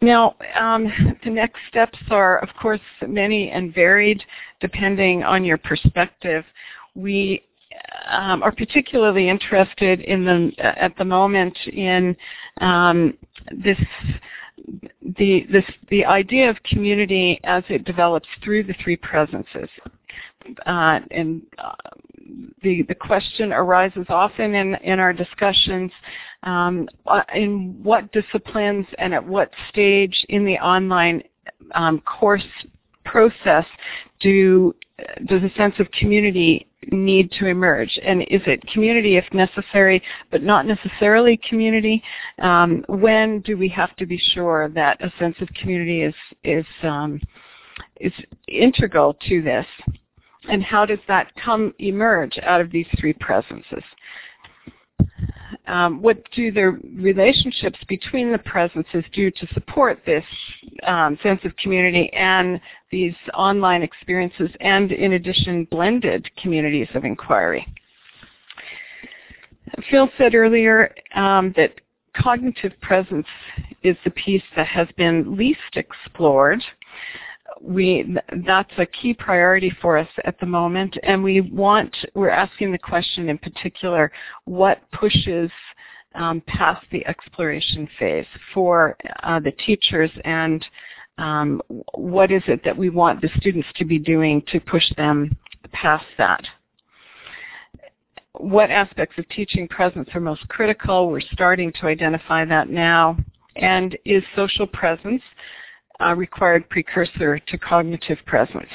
S7: Now, um, the next steps are, of course, many and varied depending on your perspective. We um, are particularly interested in the, at the moment in um, this the this the idea of community as it develops through the three presences. Uh, and uh, the the question arises often in, in our discussions, um, in what disciplines and at what stage in the online um, course process do does a sense of community need to emerge? And is it community if necessary, but not necessarily community? Um, when do we have to be sure that a sense of community is is um, is integral to this? And how does that come emerge out of these three presences? Um, what do the relationships between the presences do to support this um, sense of community and these online experiences and, in addition, blended communities of inquiry? Phil said earlier um, that cognitive presence is the piece that has been least explored. We, that's a key priority for us at the moment, and we want, we're asking the question in particular, what pushes um, past the exploration phase for uh, the teachers, and um, what is it that we want the students to be doing to push them past that? What aspects of teaching presence are most critical? We're starting to identify that now. And is social presence a required precursor to cognitive presence?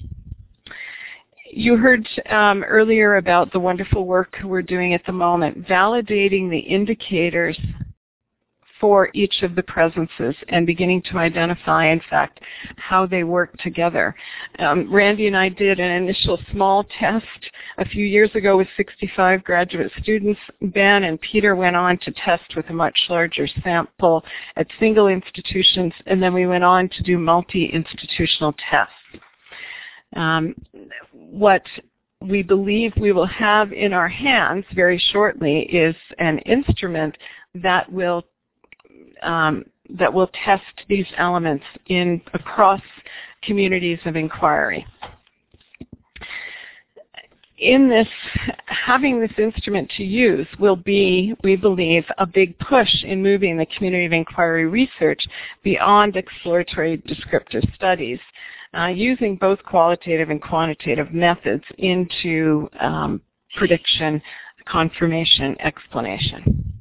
S7: You heard um, earlier about the wonderful work we're doing at the moment, validating the indicators for each of the presences and beginning to identify, in fact, how they work together. Um, Randy and I did an initial small test a few years ago with sixty-five graduate students. Ben and Peter went on to test with a much larger sample at single institutions, and then we went on to do multi-institutional tests. Um, what we believe we will have in our hands very shortly is an instrument that will Um, that will test these elements in across communities of inquiry. In this, having this instrument to use will be, we believe, a big push in moving the community of inquiry research beyond exploratory descriptive studies, uh, using both qualitative and quantitative methods into um, prediction, confirmation, explanation.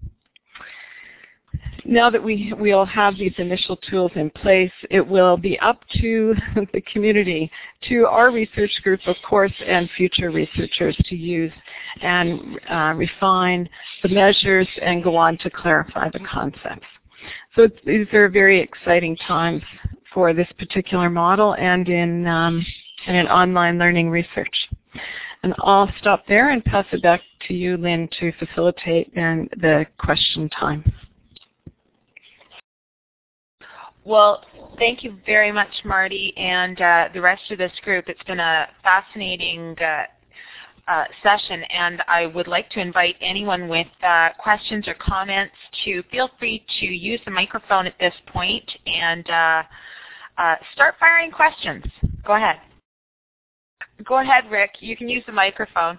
S7: Now that we, we all have these initial tools in place, it will be up to the community, to our research group, of course, and future researchers to use and uh, refine the measures and go on to clarify the concepts. So it's, these are very exciting times for this particular model and in, um, and in online learning research. And I'll stop there and pass it back to you, Lynn, to facilitate and the question time.
S1: Well, thank you very much, Marty, and uh, the rest of this group. It's been a fascinating uh, uh, session, and I would like to invite anyone with uh, questions or comments to feel free to use the microphone at this point and uh, uh, start firing questions. Go ahead. Go ahead, Rick. You can use the microphone.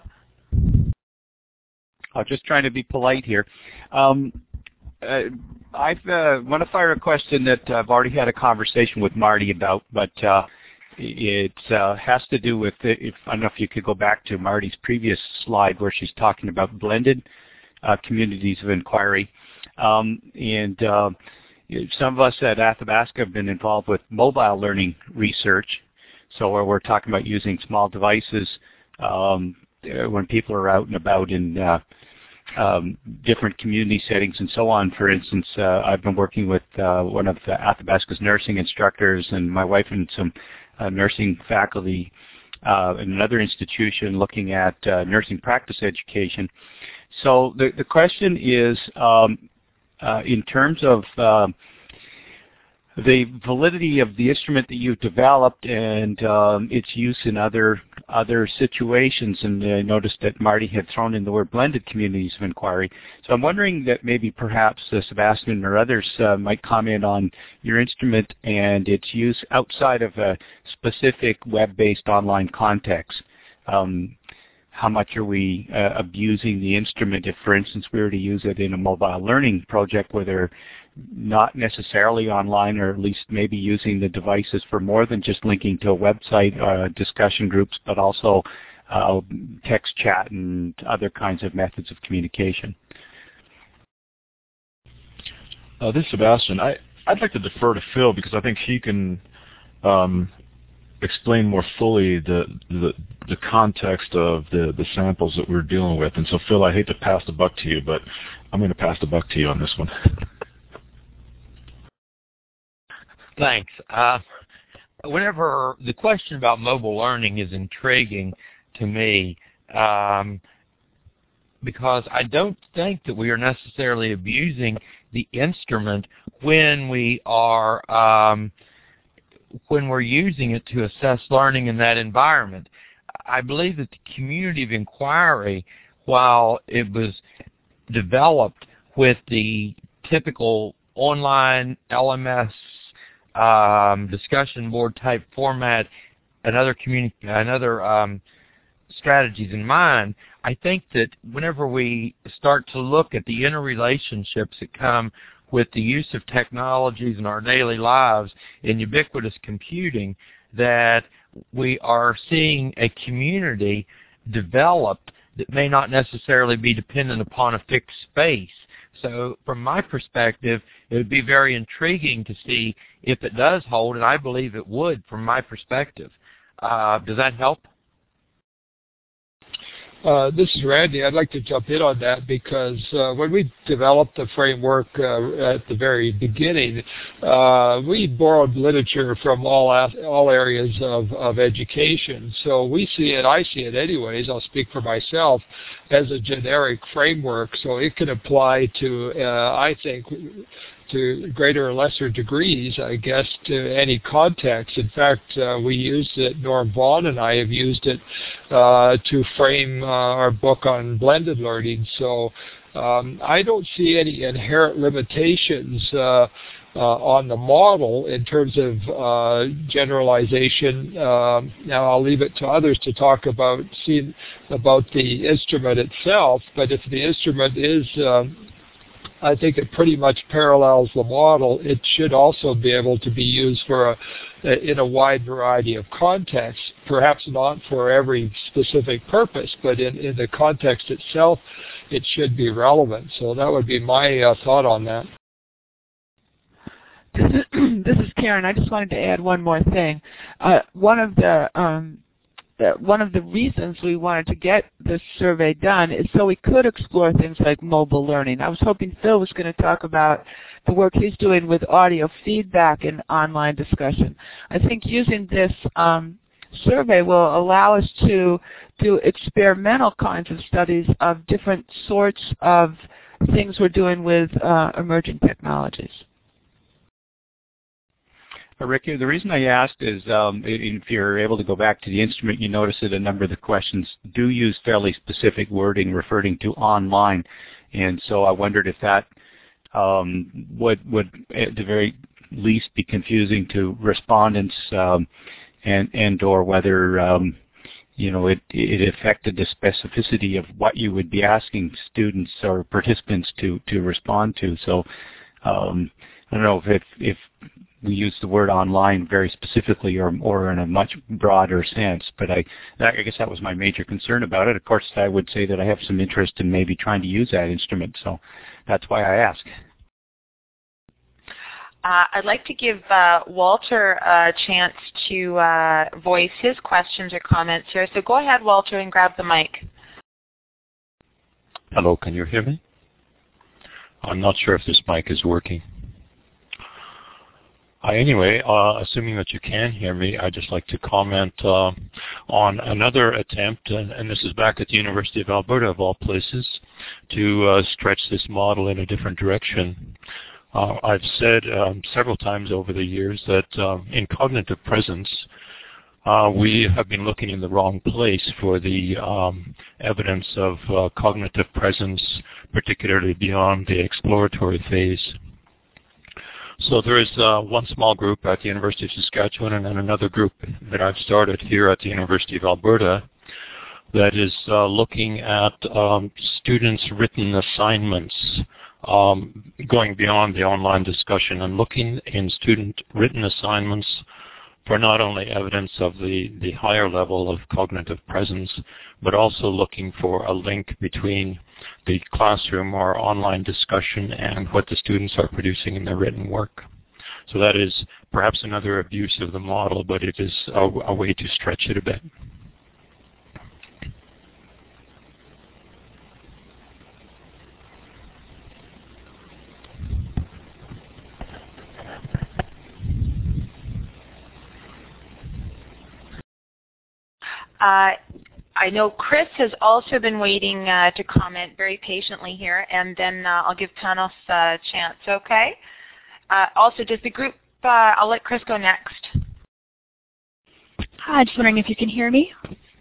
S8: I'm just trying to be polite here. Um, uh, I uh, want to fire a question that I've already had a conversation with Marty about, but uh, it uh, has to do with, if, I don't know if you could go back to Marty's previous slide where she's talking about blended uh, communities of inquiry. Um, and uh, some of us at Athabasca have been involved with mobile learning research, so where we're talking about using small devices um, when people are out and about in uh, Um, different community settings and so on. For instance, uh, I've been working with uh, one of the Athabasca's nursing instructors and my wife and some uh, nursing faculty uh, in another institution looking at uh, nursing practice education. So the, the question is, um, uh, in terms of uh, the validity of the instrument that you've developed and um, its use in other other situations. And I noticed that Marty had thrown in the word blended communities of inquiry. So I'm wondering that maybe perhaps uh, Sebastian or others uh, might comment on your instrument and its use outside of a specific web-based online context. Um, how much are we uh, abusing the instrument if, for instance, we were to use it in a mobile learning project where they're not necessarily online, or at least maybe using the devices for more than just linking to a website, uh, discussion groups, but also uh, text chat and other kinds of methods of communication.
S6: Uh, this is Sebastian. I, I'd like to defer to Phil because I think he can um, explain more fully the, the the context of the, the samples that we're dealing with. And so, Phil, I hate to pass the buck to you, but I'm going to pass the buck to you on this one.
S5: Thanks. Uh, whenever the question about mobile learning is intriguing to me, um, because I don't think that we are necessarily abusing the instrument when we are um, when we're using it to assess learning in that environment. I believe that the community of inquiry, while it was developed with the typical online L M S um, discussion board type format and other communi- and other um, strategies in mind, I think that whenever we start to look at the interrelationships that come with the use of technologies in our daily lives in ubiquitous computing, that we are seeing a community developed that may not necessarily be dependent upon a fixed space. So from my perspective, it would be very intriguing to see if it does hold, and I believe it would from my perspective. Uh, does that help?
S3: Uh, this is Randy. I'd like to jump in on that because uh, when we developed the framework uh, at the very beginning, uh, we borrowed literature from all all areas of, of education. So we see it, I see it anyways, I'll speak for myself, as a generic framework. So it can apply to, uh, I think, to greater or lesser degrees, I guess, to any context. In fact, uh, we used it, Norm Vaughan and I have used it uh, to frame uh, our book on blended learning. So um, I don't see any inherent limitations uh, uh, on the model in terms of uh, generalization. Um, now I'll leave it to others to talk about, see, about the instrument itself, but if the instrument is um, I think it pretty much parallels the model. It should also be able to be used for a, in a wide variety of contexts, perhaps not for every specific purpose, but in, in the context itself, it should be relevant. So that would be my uh, thought on that.
S4: This is Karen. I just wanted to add one more thing. Uh, one of the um, One of the reasons we wanted to get this survey done is so we could explore things like mobile learning. I was hoping Phil was going to talk about the work he's doing with audio feedback and online discussion. I think using this um, survey will allow us to do experimental kinds of studies of different sorts of things we're doing with uh, emerging technologies.
S8: Rick, the reason I asked is um, if you're able to go back to the instrument, you notice that a number of the questions do use fairly specific wording referring to online. And so I wondered if that um, would, would at the very least be confusing to respondents um, and, and or whether um, you know, it, it affected the specificity of what you would be asking students or participants to, to respond to. So um, I don't know if, it, if we use the word online very specifically or, or in a much broader sense, but I, I guess that was my major concern about it. Of course, I would say that I have some interest in maybe trying to use that instrument, so that's why I ask.
S1: Uh, I'd like to give uh, Walter a chance to uh, voice his questions or comments here, so go ahead, Walter, and grab the mic.
S9: Hello, can you hear me? I'm not sure if this mic is working. Uh, anyway, uh, assuming that you can hear me, I'd just like to comment uh, on another attempt, and, and this is back at the University of Alberta, of all places, to uh, stretch this model in a different direction. Uh, I've said um, several times over the years that um, in cognitive presence, uh, we have been looking in the wrong place for the um, evidence of uh, cognitive presence, particularly beyond the exploratory phase. So there is uh, one small group at the University of Saskatchewan and then another group that I've started here at the University of Alberta that is uh, looking at um, students' written assignments, um, going beyond the online discussion and looking in student written assignments for not only evidence of the, the higher level of cognitive presence, but also looking for a link between the classroom or online discussion and what the students are producing in their written work. So that is perhaps another abuse of the model, but it is a, a way to stretch it a bit.
S1: Uh, I know Chris has also been waiting uh, to comment very patiently here, and then uh, I'll give Panos a chance, okay? Uh, also, does the group, uh, I'll let Chris go next.
S10: Hi, just wondering if you can hear me.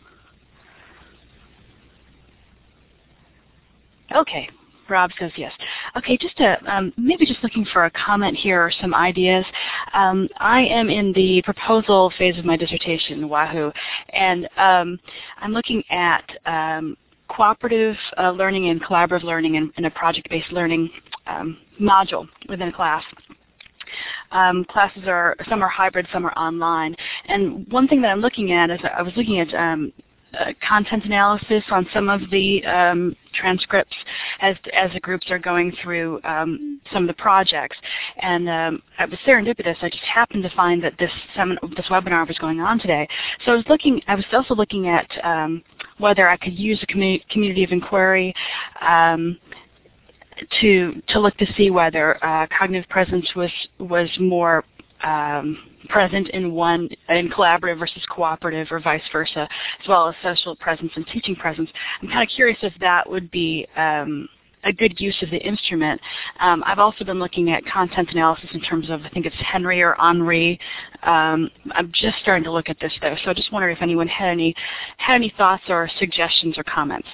S10: Okay. Rob says yes. Okay, just a, um, maybe just looking for a comment here or some ideas. Um, I am in the proposal phase of my dissertation, Wahoo, and um, I'm looking at um, cooperative uh, learning and collaborative learning in, in a project-based learning um, module within a class. Um, classes are, some are hybrid, some are online. And one thing that I'm looking at is I was looking at um, Uh, content analysis on some of the um, transcripts as as the groups are going through um, some of the projects, and um, it was serendipitous. I just happened to find that this semin this webinar was going on today. So I was looking. I was also looking at um, whether I could use a commu community of inquiry um, to to look to see whether uh, cognitive presence was was more Um, present in one, in collaborative versus cooperative or vice versa, as well as social presence and teaching presence. I'm kind of curious if that would be um, a good use of the instrument. Um, I've also been looking at content analysis in terms of, I think it's Henry or Henri. Um, I'm just starting to look at this though, so I just wondered if anyone had any, had any thoughts or suggestions or comments.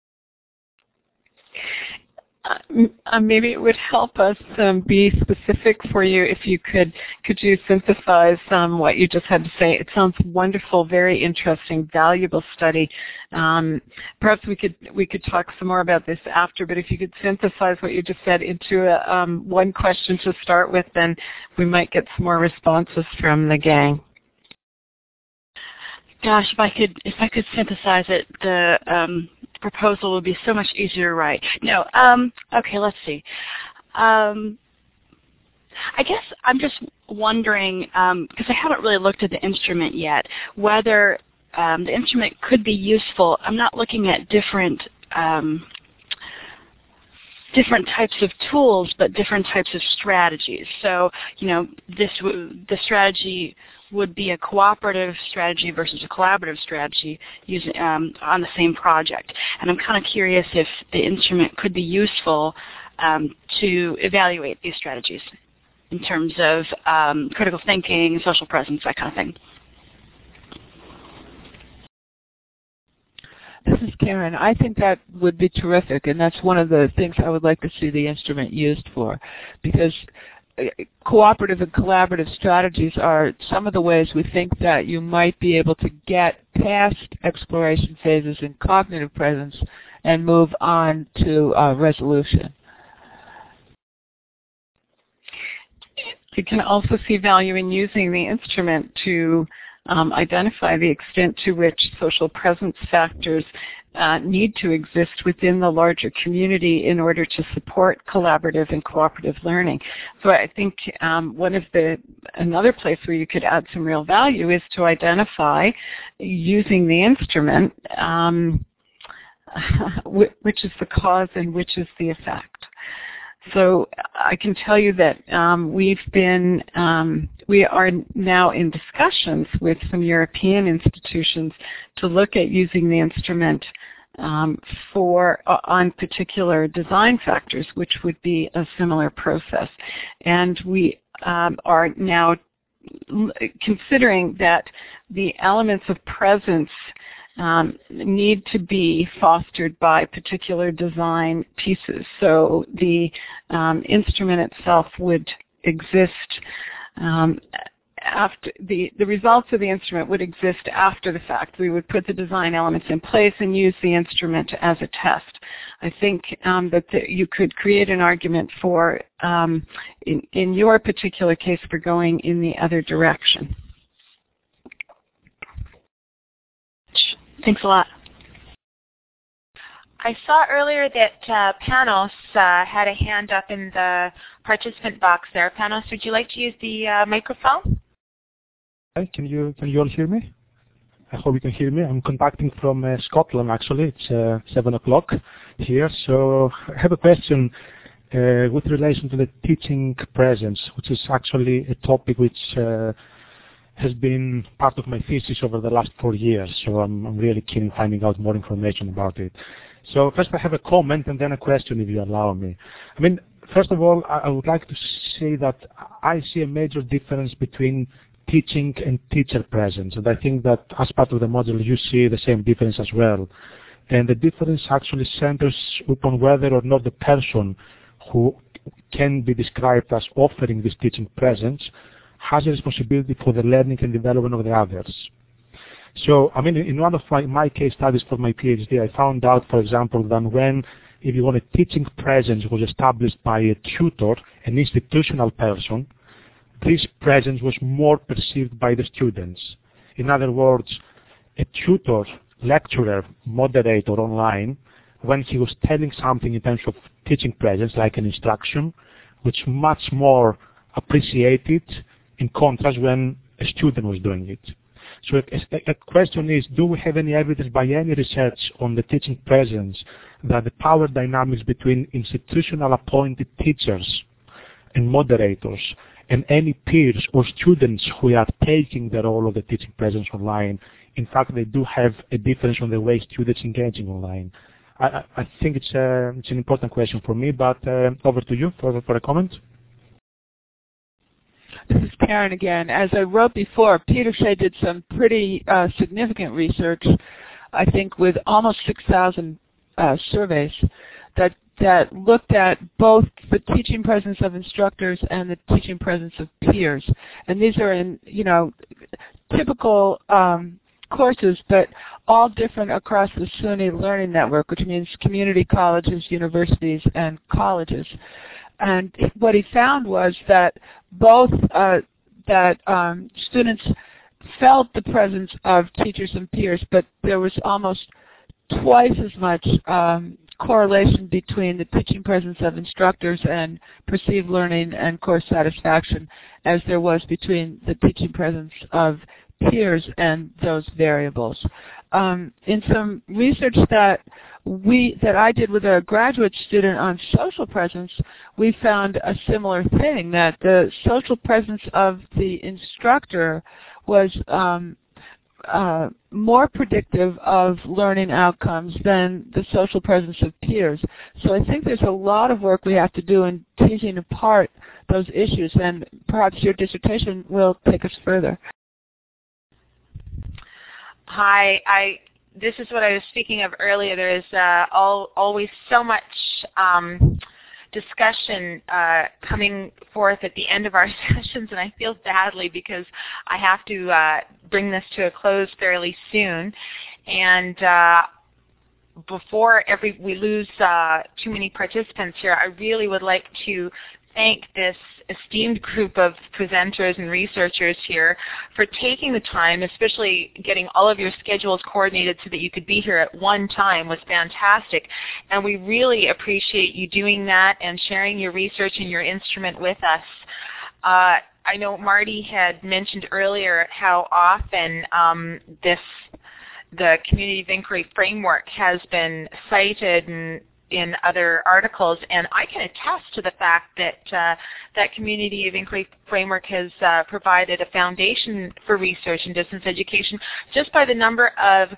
S7: Uh, maybe it would help us um, be specific for you if you could could you synthesize um, what you just had to say. It sounds wonderful, very interesting, valuable study. Um, perhaps we could we could talk some more about this after, but if you could synthesize what you just said into a, um, one question to start with, then we might get some more responses from the gang.
S10: Gosh, if I could if I could synthesize it, the um, proposal would be so much easier to write. No, um, okay, let's see. Um, I guess I'm just wondering, because um, I haven't really looked at the instrument yet, whether um, the instrument could be useful. I'm not looking at different um, different types of tools, but different types of strategies. So, you know, this w the strategy would be a cooperative strategy versus a collaborative strategy using um, on the same project. And I'm kind of curious if the instrument could be useful um, to evaluate these strategies in terms of um, critical thinking, social presence, that kind of thing.
S4: This is Karen. I think that would be terrific, and that's one of the things I would like to see the instrument used for, because cooperative and collaborative strategies are some of the ways we think that you might be able to get past exploration phases in cognitive presence and move on to uh, resolution.
S7: You can also see value in using the instrument to um, identify the extent to which social presence factors uh, need to exist within the larger community in order to support collaborative and cooperative learning. So I think um, one of the, another place where you could add some real value is to identify, using the instrument, um, which is the cause and which is the effect. So I can tell you that um, we've been, um, we are now in discussions with some European institutions to look at using the instrument um, for uh, on particular design factors, which would be a similar process. And we um, are now considering that the elements of presence um, need to be fostered by particular design pieces. So the um, instrument itself would exist um, after the, the results of the instrument would exist after the fact. We would put the design elements in place and use the instrument as a test. I think um, that the, you could create an argument for, um, in, in your particular case, for going in the other direction.
S10: Thanks a lot.
S1: I saw earlier that uh, Panos uh, had a hand up in the participant box there. Panos, would you like to use the uh, microphone?
S11: Hi, can you can you all hear me? I hope you can hear me. I'm contacting from uh, Scotland, actually. It's uh, seven o'clock here. So I have a question uh, with relation to the teaching presence, which is actually a topic which uh, has been part of my thesis over the last four years. So I'm, I'm really keen in finding out more information about it. So first I have a comment and then a question, if you allow me. I mean, first of all, I, I would like to say that I see a major difference between teaching and teacher presence. And I think that as part of the module you see the same difference as well. And the difference actually centers upon whether or not the person who can be described as offering this teaching presence has a responsibility for the learning and development of the others. So, I mean, in one of my, my case studies for my PhD, I found out, for example, that when, if you want, a teaching presence was established by a tutor, an institutional person, this presence was more perceived by the students. In other words, a tutor, lecturer, moderator online, when he was telling something in terms of teaching presence, like an instruction, which much more appreciated in contrast when a student was doing it. So a, a question is, do we have any evidence by any research on the teaching presence that the power dynamics between institutional appointed teachers and moderators and any peers or students who are taking the role of the teaching presence online, in fact, they do have a difference on the way students engaging online? I, I think it's, uh, it's an important question for me, but uh, over to you for, for a comment.
S4: This is Karen again. As I wrote before, Peter Shea did some pretty uh, significant research, I think with almost six thousand uh, surveys that that looked at both the teaching presence of instructors and the teaching presence of peers. And these are in, you know, typical um, courses, but all different across the SUNY Learning Network, which means community colleges, universities, and colleges. And what he found was that both uh, that um, students felt the presence of teachers and peers, but there was almost twice as much um, correlation between the teaching presence of instructors and perceived learning and course satisfaction as there was between the teaching presence of peers and those variables. Um, in some research that we that I did with a graduate student on social presence, we found a similar thing, that the social presence of the instructor was um, uh, more predictive of learning outcomes than the social presence of peers. So I think there's a lot of work we have to do in teasing apart those issues, and perhaps your dissertation will take us further.
S1: Hi, I. This is what I was speaking of earlier. There is uh, all, always so much um, discussion uh, coming forth at the end of our sessions, and I feel badly because I have to uh, bring this to a close fairly soon. And uh, before every we lose uh, too many participants here, I really would like to thank this esteemed group of presenters and researchers here for taking the time, especially getting all of your schedules coordinated so that you could be here at one time was fantastic. And we really appreciate you doing that and sharing your research and your instrument with us. Uh, I know Marty had mentioned earlier how often um, this the Community of Inquiry framework has been cited and in other articles, and I can attest to the fact that uh, that Community of Inquiry framework has uh, provided a foundation for research and distance education just by the number of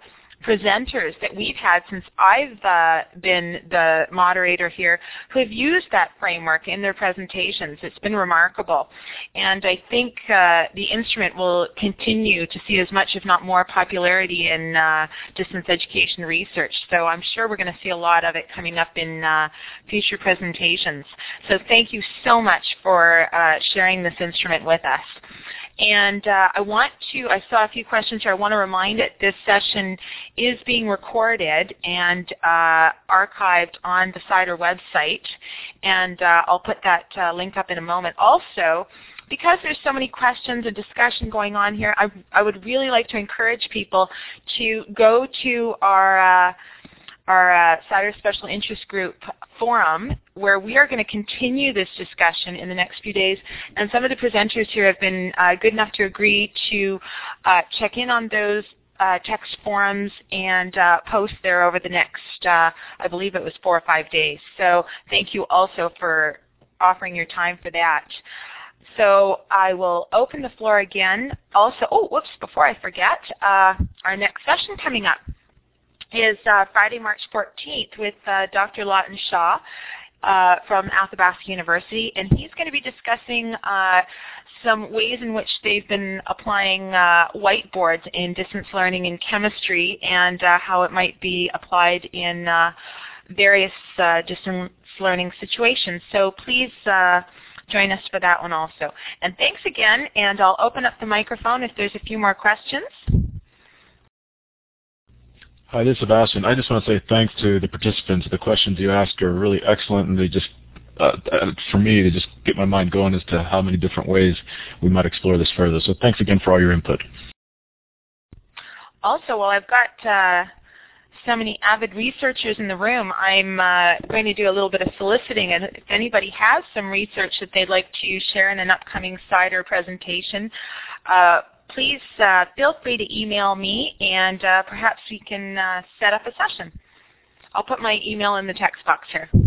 S1: presenters that we've had since I've uh, been the moderator here who have used that framework in their presentations. It's been remarkable. And I think uh, the instrument will continue to see as much, if not more, popularity in uh, distance education research. So I'm sure we're going to see a lot of it coming up in uh, future presentations. So thank you so much for uh, sharing this instrument with us. And uh, I want to, I saw a few questions here. I want to remind it this session is being recorded and uh, archived on the CIDR website. And uh, I'll put that uh, link up in a moment. Also, because there's so many questions and discussion going on here, I, I would really like to encourage people to go to our uh, our uh, CIDR Special Interest Group forum, where we are going to continue this discussion in the next few days. And some of the presenters here have been uh, good enough to agree to uh, check in on those uh, text forums and uh, post there over the next, uh, I believe it was four or five days. So thank you also for offering your time for that. So I will open the floor again. Also, oh, whoops, before I forget, uh, our next session coming up is uh, Friday, March fourteenth with uh, Doctor Lawton Shaw uh, from Athabasca University, and he's going to be discussing uh, some ways in which they've been applying uh, whiteboards in distance learning in chemistry and uh, how it might be applied in uh, various uh, distance learning situations. So please uh, join us for that one also. And thanks again, and I'll open up the microphone if there's a few more questions.
S6: Hi, this is Sebastian. I just want to say thanks to the participants. The questions you asked are really excellent, and they just, uh, for me, they just get my mind going as to how many different ways we might explore this further. So thanks again for all your input.
S1: Also, while I've got uh, so many avid researchers in the room, I'm uh, going to do a little bit of soliciting. And if anybody has some research that they'd like to share in an upcoming CIDR presentation, uh, please uh, feel free to email me, and uh, perhaps we can uh, set up a session. I'll put my email in the text box here.